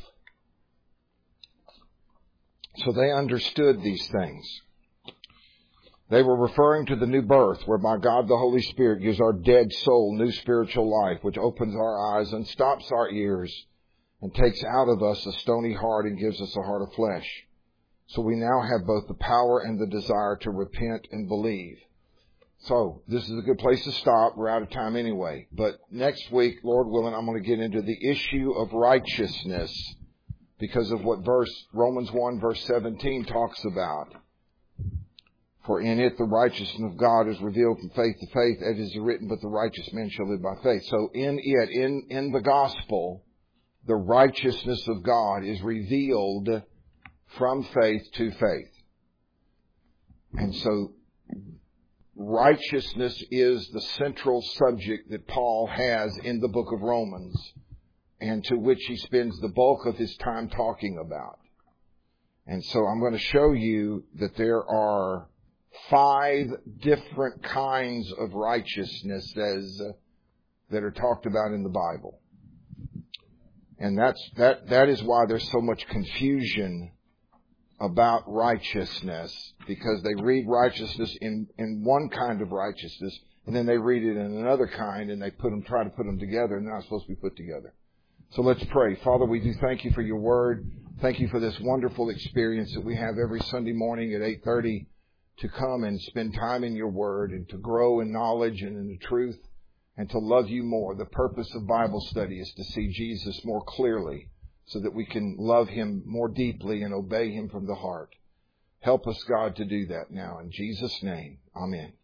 So they understood these things. They were referring to the new birth, whereby God the Holy Spirit gives our dead soul new spiritual life, which opens our eyes and stops our ears and takes out of us a stony heart and gives us a heart of flesh. So we now have both the power and the desire to repent and believe. So this is a good place to stop. We're out of time anyway. But next week, Lord willing, I'm going to get into the issue of righteousness because of what Romans 1 verse 17 talks about. For in it the righteousness of God is revealed from faith to faith, as is written, but the righteous man shall live by faith. So in it, in the gospel, the righteousness of God is revealed from faith to faith. And so righteousness is the central subject that Paul has in the book of Romans, and to which he spends the bulk of his time talking about. And so I'm going to show you that there are 5 different kinds of righteousnesses that are talked about in the Bible. And that is why there's so much confusion about righteousness, because they read righteousness in one kind of righteousness, and then they read it in another kind, and they try to put them together, and they're not supposed to be put together. So let's pray. Father, we do thank you for your word. Thank you for this wonderful experience that we have every Sunday morning at 8:30 to come and spend time in your word and to grow in knowledge and in the truth and to love you more. The purpose of Bible study is to see Jesus more clearly so that we can love him more deeply and obey him from the heart. Help us, God, to do that now. In Jesus' name, amen.